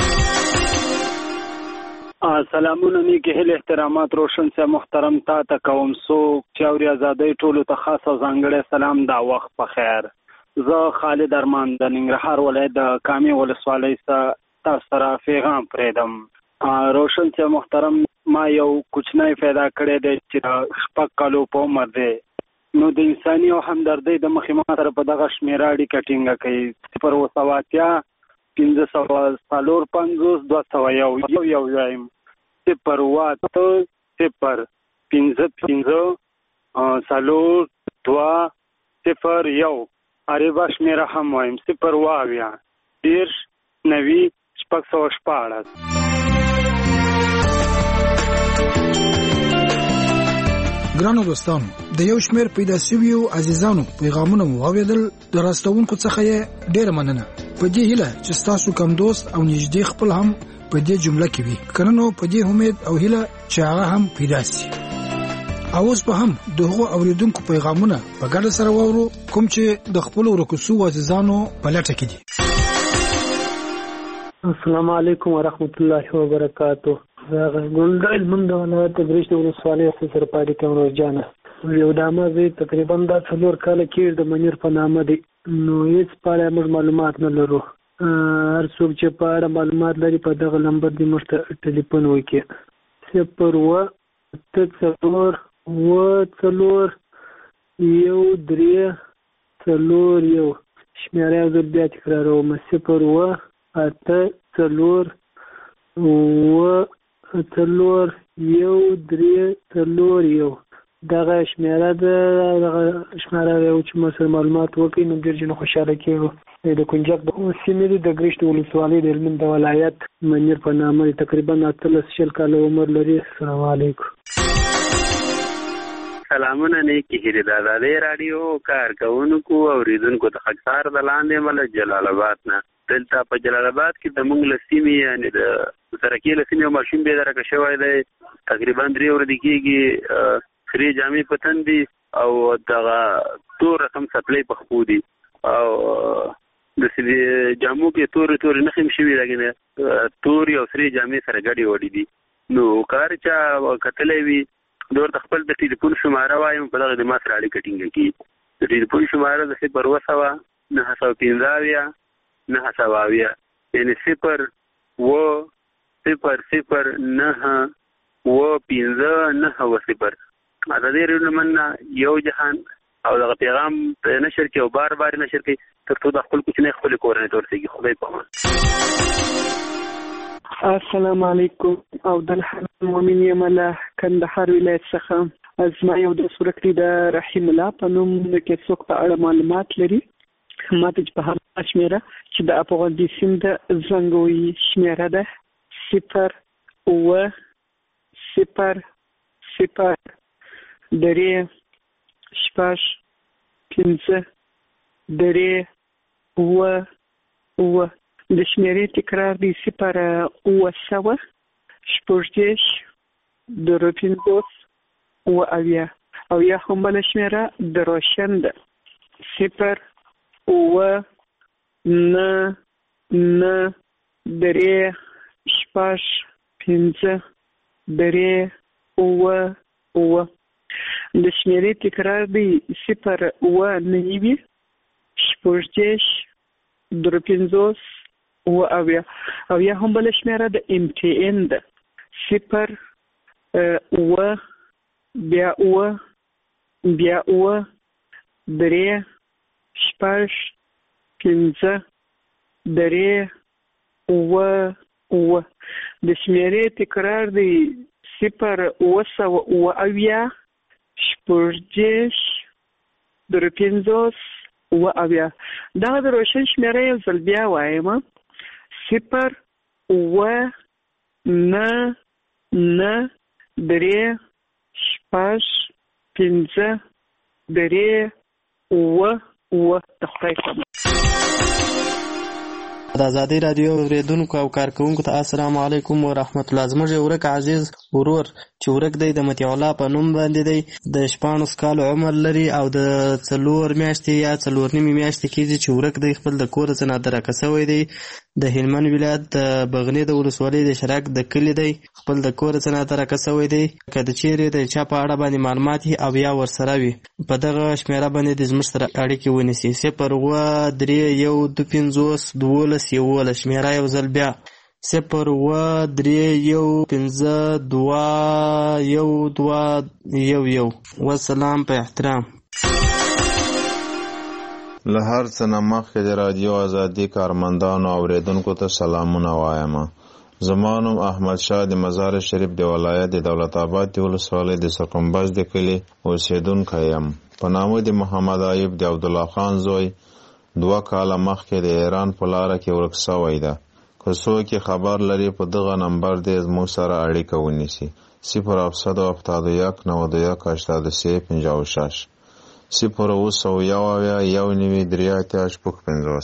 سلامونه نیکی هیله احترامات روشن سے محترم تا کوم څوک چې اوري ازادۍ ټولو ته خاص او ځانګړی سلام دا وخت په خیر. زه خالد ارمان د ننګرهار ولایت د کامې ولسوالۍ څخه تاسو سره پیغام پرېږدم. روشن سے محترم ما یو کوچنی پیدا کړی دی چې 6 کالو په عمر دی. نو د انساني او همدردۍ د مخې ما سره په دغه شمېره اړیکه ټینګه کوي. 0 550 201 یو وایم 0 8 0 55 سالور 2 0 1 عربه شمېره هم وایم 0 واویا 10 90 614. ګرانو دوستانو د یو شمېر پیدا شویو عزیزانو پیغامونه مو واوریدل. د راستونکو څخه یې ډېره مننه. په دې هیله چې تاسو کوم دوست او نږدې خپل هم په دې جمله کې وي. کنه په دې امید او هیله چې هغه هم پیدا شي. اوس په هم دغه اوریدونکو پیغامونه په ګډه سره وورو کوم چې د خپل ورکوسو عزیزانو په لټه کې دي. السلام علیکم ورحمت الله وبرکاتہ. زه ګلدل مند ولایت برېښنا ولسوالۍ سره پاتې کوم روزانه. یو دامه زه تقریبا دا 4 کال کې د منیر په نامه دی. نو هیڅ په اړه موږ معلومات نه لرو. هر څوک چې په اړه معلومات لري په دغه نمبر دی موږ ته ټلیفون وکړي. 0 8 4 1 3 4 1 شمېره زه بیا تکراروم 0 8 4 1 3 4 1 دغه شمېره یو چې ما سره معلومات وکړي نو ډېر جن خوشحاله کېږو. د کنجاب د سیمې د ګرشت ولسوالۍ د هلمند د ولایت منیر په نامه تقریبا 18 کاله عمر لري. السلام علیکم. سلامونه نیکی هیله د ازادۍ راډیو کارکونکو او اوریدونکو ته خاکسار د لاندې مل جلال آباد نه. دلته په جلال آباد کې د مونږ له سیمې یعنې د سرکې له سیمې یو ماشوم بې درکه شوی دی. تقریبا 3 ورځې کېږي. خري جامې په تن دي او دغه تور رقم سپلۍ په خپو دي او د جامو کې تورې نښې هم شوي لګې تورې او سرې جامې سره ګډې وډې دي. نو کار چا کتلی وي د ورته خپل د ټلیفون شماره وایم په دغه د ما سره اړیکه ټینګه کړي. د ټلیفون شماره د 0 915 920 یعنې 0 9 ازادۍ راډیو مننه یو جهان او دغه پیغام نشر کړي او بار نشر کړي تر څو د خپل کوچنۍ خپل کورنۍ ته ورسېږي. خدای په امان. السلام علیکم. او د المؤمن یم له کندهار ولایت څخه زما یو دوست ورکړي د رحیم الله په نوم کې څوک په اړه معلومات لري ما ته په هغه شمېره چې د افغاني سیند د زنګوي شمېره ده 0 0 0 درې 6 5 درې 9 د شمېرې تکرار دی 0 9 شپږدېرش 50 او یا هم بله شمېره د روشن ده 0 9 درې 6 5 درې 9 د شمېرې تکرار دی 0 9 شپږدېرش 50 او یا هم بله شمېره د MTN ده 0 بیا 3 6 5 درې 9 د شمېرې تکرار دی 0 شپږدېرش 50 دغه د روشن شمېره یو ځل بیا وایم 0 9 درې 6 5 درې 9 د خدای په امان. د ازادۍ راډیو اوریدونکو او کارکونکو ته السلام علیکم ورحمت الله. زموږ یو ورک عزیز ورور چې ورک دی د مطیع الله په نوم باندې دی، د 14 کالو عمر لري او د 4 میاشتې یا 4 نیمې میاشتې کېږي چې ورک دی. خپل د کور څخه نادرکه شوی دی. د هلمند ولایت د بغنی د ولسوالۍ د شراک د کلي دی. خپل د کور څخه نادرکه شوی دی. که د چیرې د چا په اړه باندې معلومات او یا ورسره وي په دغه شمیره باندې د زموږ سره اړیکې ونیسي. 0233112 شمیره یو ځل بیا 023121211. والسلام په احترام. له هر څه نه مخکې د رادیو ازادي کارمندانو او اوریدونکو ته سلامونه وایم. زما نوم احمد شاه د مزار شریف د ولایت د دولت آباد د ولسوالۍ د سرکمبز د کلي اوسیدونکی یم. په نامه د محمد ایوب د عبدالله خان زوی 2 کاله مخکې د ایران په لاره کې ورک شوی ده. که څوک خبر لري په دغه نمبر دې زموږ سره اړیکه ونیسي. 070718386 090199385.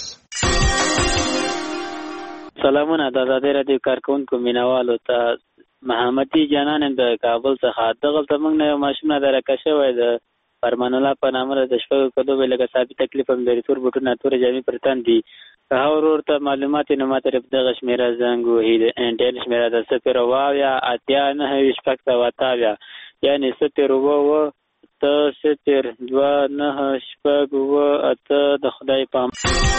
سلامونه د آزادۍ راډیو کارکونکو مینوالو ته. محمدي جانان د کابل څخه. دغلته موږ نه یو ماشوم درکه شوی د فرمان الله په نامه د شپږ کدو به لکه ثابت تکلیف هم لري. تور بوټونه تور جامې پر تن دي. که ورور ته معلومات نه ماته دغه شمیره زنګ وهي. د انټرنیټ شمیره د 0 یعنی 0 د خدای پام.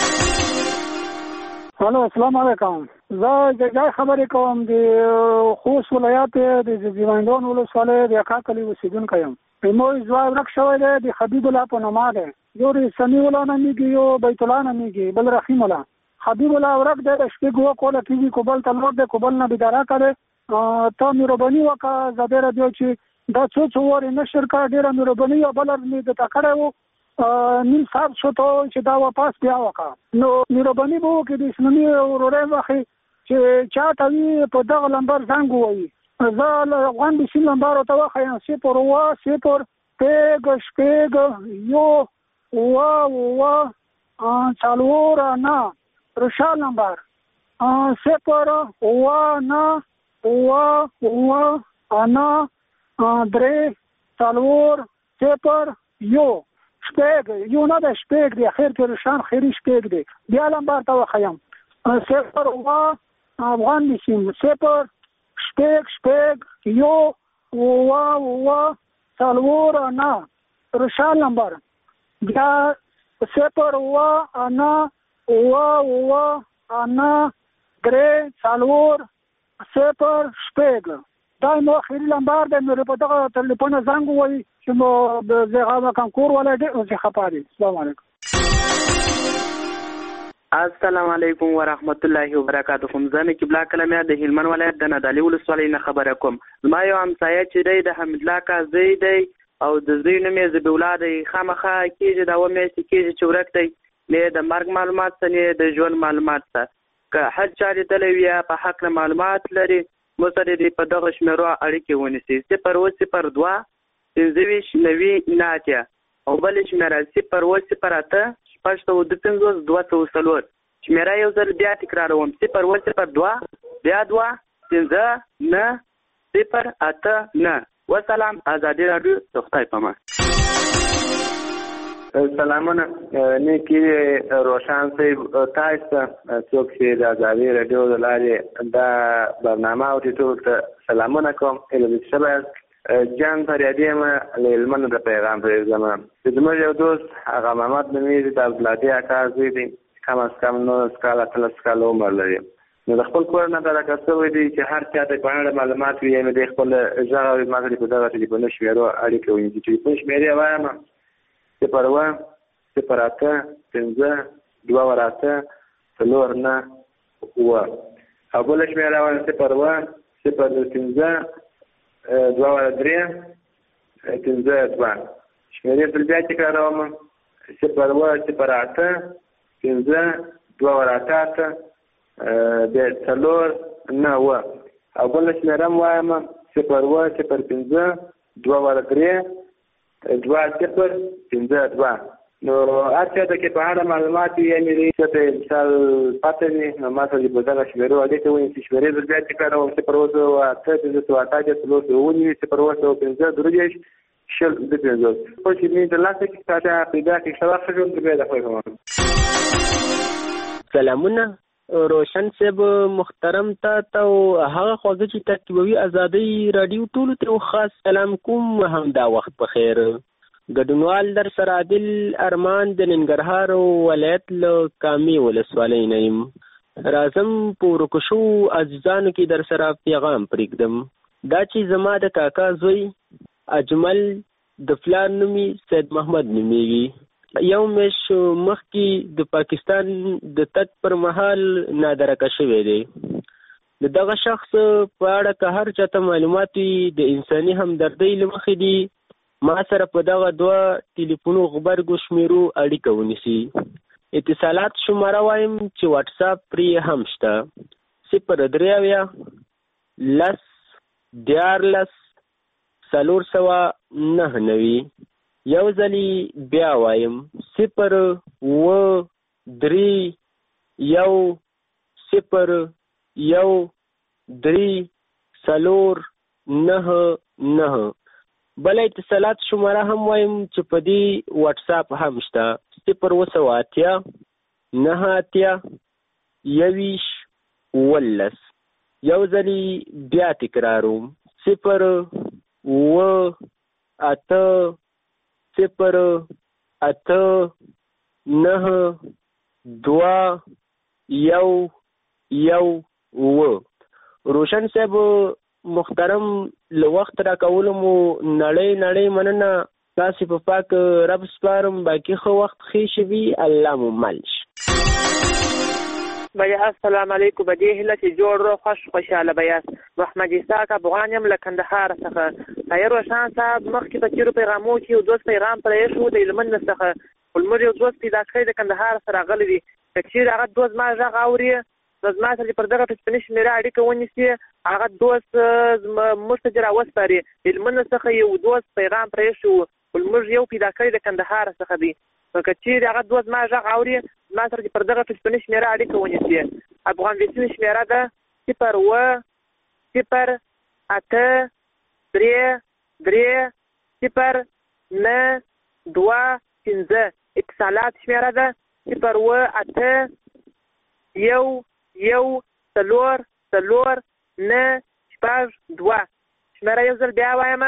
هلو السلام علیکم. زه جای خبرې کوم د خوست ولایت د زیوندون ولسوالۍ د کاکلی اوسیدونکی یم. موږ ځواب ورک شوی دی د حبیب الله په نامه دی. یو سمیع الله نومیږي، یو بیت الله نومیږي، بل رحیم الله. حبیب الله ورک دی. د شپې ګوه کوله کېږي، کوبل ته لوړ دی، کوبل نه بیداره کړی. ته مهرباني وکړه ازادۍ راډیو چې دا څو وارې نشر کړه. ډېره مهرباني. او بله مې درته کړی و نیم ساعت شو ته چې دا واپس بیا وکړه. نو مهرباني به وکړي د اسلامي ورورۍ وخت چې چا ته وي په دغه لمبر زنګ ووایي. زه افغان بسیم لمبر ورته وښیم 010 روشال نمبر 0 شپږ یو نه د شپږ دی خیر کې روشان خیری شپږ دی. بیا لمبر ته وښیم 0 افغان بسیم 0 شپږ یو روشال نمبر. بیا 0 دا مو اخیری لمبر دی. مې په دغه تلیفون زنګ ووایي چې مو د زغامه کانکور ولا ډېر خپاري. السلام علیکم. السلام علیکم ورحمت الله وبرکاته. زه قبله کلمه د هلمند ولایت د نادعلي ولسوالۍ نه خبره کوم. زما یو همسایه چې دی د حمید الله کازی دی او د زوی نوم یې ذبیح دی. خامخا کېږي دا 2 میاشتې کېږي چې ورک دی. نه د مرګ معلومات څه نه د ژوند معلومات څه. که هر چا لیدلی وي په حق معلومات لري مو سره دې په دغه شمیرو اړیکې ونیسي. 002 90 او بل شمیره 008 2 شمیره یو ځل بیا تکراروم 002 بیا 2 089. وسلام. آزادي راډیو د خدای په امان. سلامونه. نیکی روشان صاحب تاسو څوک چې د آزادي راډیو د لارې دا برنامه او ټول ته سلامونه کوم. اله شبه جان فریادی ما هلمند د پیغام پر زمان زموږ یو دوست هغه محمد نومیږي د بلادي اکاز دی. کم از کم 9 کال 13 کال عمر لري. نو د خپل کور نه درکه شوی دی چې هر چا ته په اړه معلومات وي. یې د خپل ژغوري ماته په دغه ټلیفون شمیرو اړیکه ونیسي. ټلیفون شمیرې وایم 0 0 5 2 ورته 4 و او بل شمیره وایم 0 0 2 3 2 شمیرې بل بیا تکراروم 0 0 5 2 ورته د 4 او بل شمیره وایم 0 0 5 2 3 2 0 5 2 نو هر چا ته کې په اړه معلومات وي یعنې څه مثال پته وي نو ما ته په دغه شمیرو هغې ته وایي چې شمیرې زه بیا تکراروم 0 خو چې مې د لاسه کې تاته پیدا کې شواخ شوم بیا د خپل کوم سلامونه روشن صاحب محترم تا هغه خواږه چې ترتیبوي ازادي رادیو ټولو ته خاص سلام کوم هم دا وخت په خیر ګډونوال در سره عادل ارمان د ننګرهار ولایت له کامي ولسوالۍ نه یم راځم په ورکشو عزیزانو کې در سره پیغام پرېږدم دا چې زما د کاکا زوی اجمل د پلار نومي سید محمد نومیږي یو میش مخکې د پاکستان د تګ پر مهال نادرکه شوی دی د دغه شخص په اړه که هر چاته معلومات وي د انساني همدردۍ له مخې دي ما سره په دغه 2 ټلیفونو غبرګو شمیرو اړیکه ونیسي اتصالات شماره وایم چې واتس اپ پرې هم شته 0 یو ځلې بیا وایم 0 بل اتصالات شماره هم وایم چې په دې واتس اپ هم شته 0 یو ځلې بیا تکراروم 0 روشن صاحب محترم له وخت را کولو مو نړۍ مننه تاسو په پاک رب سپارم باقي خو وخت خې شوي الله مو ملش بیا السلام علیکم بدی هله چې جوړ رو خوشاله بیا محمد اسحاق افغان یم له کندهار څخه ایر روشن صاحب مخکې په چیرو پیغامو کې یو دوست پیغام پرې شو د هلمند څخه ولمر یو دوست پیدا کړی د کندهار سره غلی دی چې هغه دوست ما غږ اوري زما سره پر دغه ټلیفوني شمیره اړیکه ونیسي هغه دوست مستجر اوسپاري هلمند څخه یو دوست پیغام پرې شو ولمر یو پیدا کړی د کندهار څخه دی که هغه دوست ما غږ اوري ما سره پر دغه ټلیفوني شمیره اړیکه ونیسي افغان ویسي شمیره ده 0 اتصالات شمیره ده 0 شمیره یو ځل بیا وایم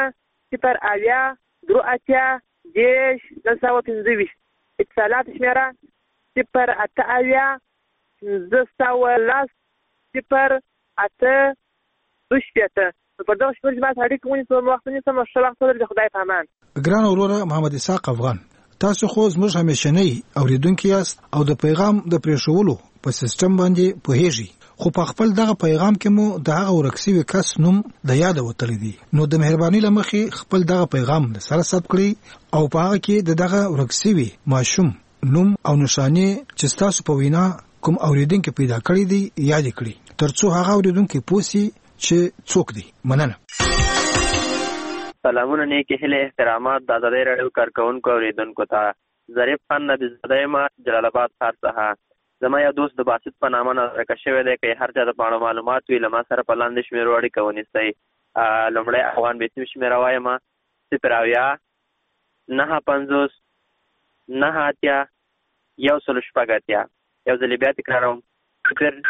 0 اتصالات شمیره 0 په دغه شمېر چې ما ته اړیکه ونیسم وخت ونیسم ښه وخت ولرئ د خدای په امان ګران وروره محمد اسحاق افغان تاسو خو زموږ همیشنی اوریدونکي یاست او د پیغام د پرېښولو په سیستم باندې پوهیږئ خو په خپل دغه پیغام کې مو د هغه ورکسوي کس نوم د یاد وتلی دی نو د مهرباني لمخې خپل دغه پیغام سره ثبت کړئ او په هغه کې دغه ورکسوي ماشوم نوم او نشانه چې تاسو په وینا کوم اوریدونکو پیدا کړی دی یاد کړئ ترڅو هغه اوریدونکو پوسی چې څوک دی مننه سلامونه نیکی هیله احترامات د ازادۍ راډیو کارکونکو اوریدونکو ته ظریف خان نبی زاده ما جلال آباد ښار څخه زما یو دوست د باسط په نامه نظرکه شوی دی که هر چا د پاڼو معلومات وي له ما سره په لاندې شمیرو اړیکه ونیسئ لومړی افغان بیسیم شمیره وایم 0 950 9 یو ځلې بیا تکراروم 0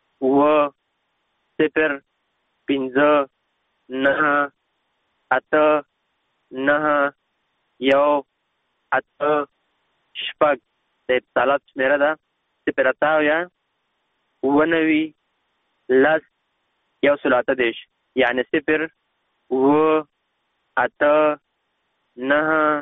5 9 8 9 یو 8 شپږ د اتصالات شمیره ده 0 یو 0 یعنی 0 8 9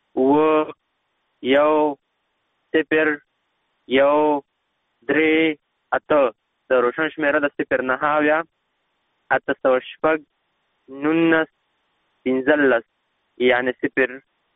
یو 0 یو 3 8 د روشن شمیره د 0 9 8 شپږ 19 15 یعنی 0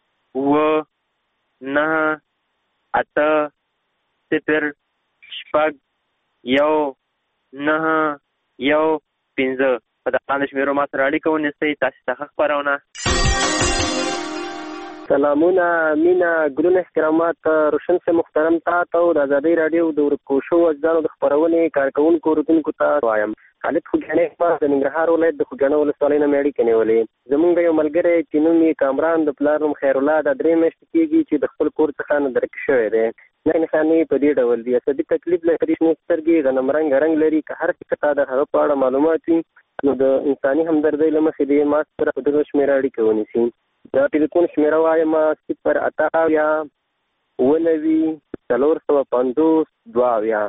9 8 0 شپږ یو 9 یو 15 په دغه شمیرو ما سره اړیکه ونیسئ تاسو څخه خپرونه سلامونه مینا ګلونه احترامات روشن سے محترم تاسو د آزادۍ رادیو د ورکوشو ځانو د خبرونې کارکونکو روتونکو ته وایم. خالد خوګانې په د ننګرهار ولایت د خوګانو ولسوالۍ نه مېړی کني ولې زمونږ یو ملګری چې نوم یې کامران د پلار نوم خیر الله د 3 میاشتې کېږي چې د خپل کور څخه نه درک شوی دی. نه نښانې په دې ډول دي عصبي تکلیف لري، شنې سترګې غنم رنګ لري. که هر څه ته د هغه په اړه معلومات وي نو د انساني همدردۍ له مخې دې ما سره په دغه شمېره اړیکه ونیسي. د ټلیفون شمېره وایم 088 90 450 22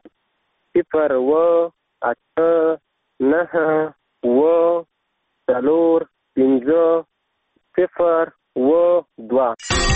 0 9 و 4 5 0 و 2.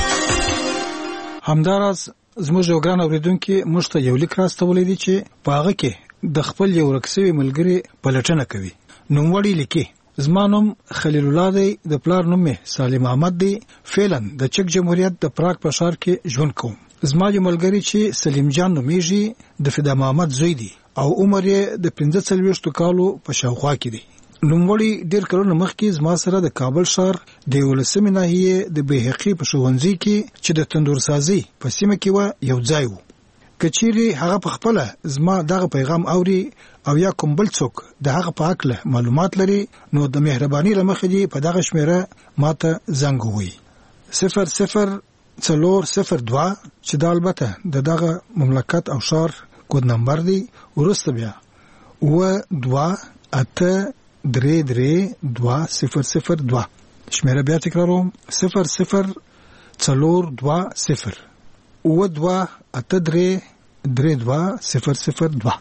همداراز زموږ یو ګران اوریدونکو موږ ته یو لیک راستولی دی چې په هغه کې د خپل یو رکسوي ملګری پلټنه کوي. نوموړی لیکي زما نوم خلیل الله دی، د پلار نوم سالم احمد دی، فعلا د چک جمهوریت د پراګ په ښار کې ژوند کوم. زما یو ملګری چې سلیم جان نومیږي د فدا محمد زوی دی او عمر یې د 45 کالو په شاوخوا کې دی. نوموړی ډیر کلونه مخکې زما سره د کابل ښار د 11مې ناحیې د بیهقي په ښوونځي کې چې د تندور سازي په سیمه کې و یو ځای و. کچيري هغه په خپل زما دغه پیغام اوري او یا کوم بل څوک د هغه په اړه معلومات لري نو د مهرباني لمخې دی په دغه شمیره ماته زنګ ووي 0002 چې د البته دغه مملکت او شهر کود نمبر دی ورسته بیا و 28332 شمیره بیا تکراروم 0020 و 28332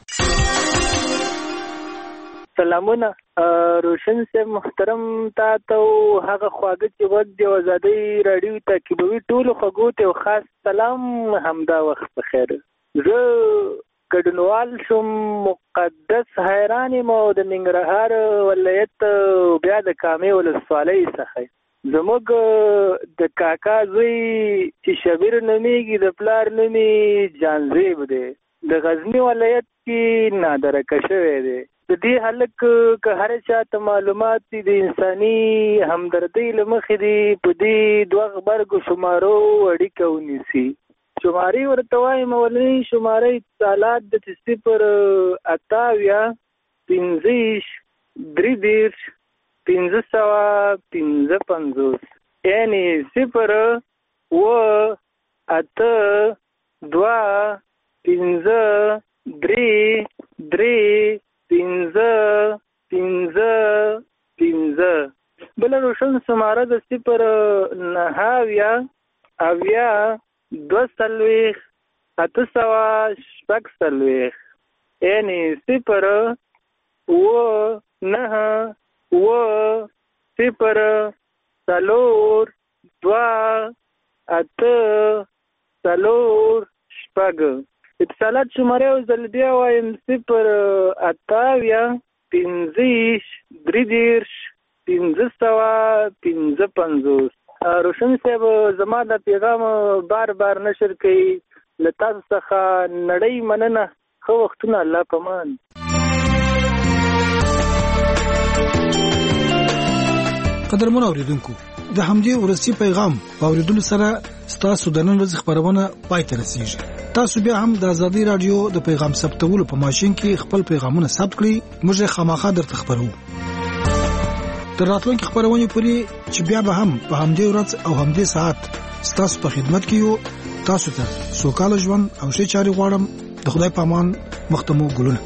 سلامونه روشن سے محترم تاسو هغه خواږه چې وخت د آزادۍ رادیو تعقیبوي ټول خواږو ته خاص سلام همدا وخت بخیر. زه ګډنوال شم مقدس حیران مو د ننګرهار ولایت بیا د کامې ولسوالۍ څخه. زموږ د کاکا زوی چې شبیر نومیږي د پلار نومي جانزیب دی، د غزنی ولایت کې نادرکه شوی دی. د دې هلک که هر چاته معلومات دي د انساني همدردۍ له مخې دي په دې دوه غبرګو شمارو اړیکه ونیسي. شمارې ورته وایم اولنۍ شماره اتصالات د 088 15 33 555 یعنی 0 و 8 2 5 3 3 15 بل روشن سماره د 0 اویا 2 8 یعنی 0 و 9 و 0 4 2 8 4 اتصالات شماره او ځل بیا وایم 088 15 33 555. روشن صاحب زما د پیغام بار بار نشر کوي له تاسو څخه نړۍ مننه. خو وختونه الله پامان. قدرمن اوریدونکو د همدې ورسي پیغام اوریدلو سره ستاسو د نن ورځې خبرونه پای ته رسیږي. تاسو بیا هم د آزادۍ رادیو د پیغام ثبتولو په ماشين کې خپل پیغامونه ثبت کړئ. موږ خامخا درته خبرو. تر راتلونکي خبرونه پورې چې بیا به هم په همدې ورځ او همدې ساعت ستاسو په خدمت کې یو. تاسو ته سوکاله ژوند او ښه چاري غواړم. د خدای په امان. مختمو ګلونه.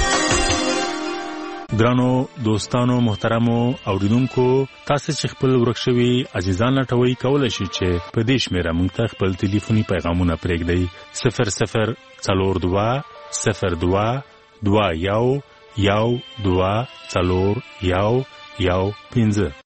ګرانو دوستانو محترمو اوریدونکو، تاسو چې خپل ورکشوي عزیزان لټوي کولای شئ چې په دې شمیره موږ ته خپل ټلیفوني پیغامونه پرېږدئ 0042 02 21 12 4 1 15.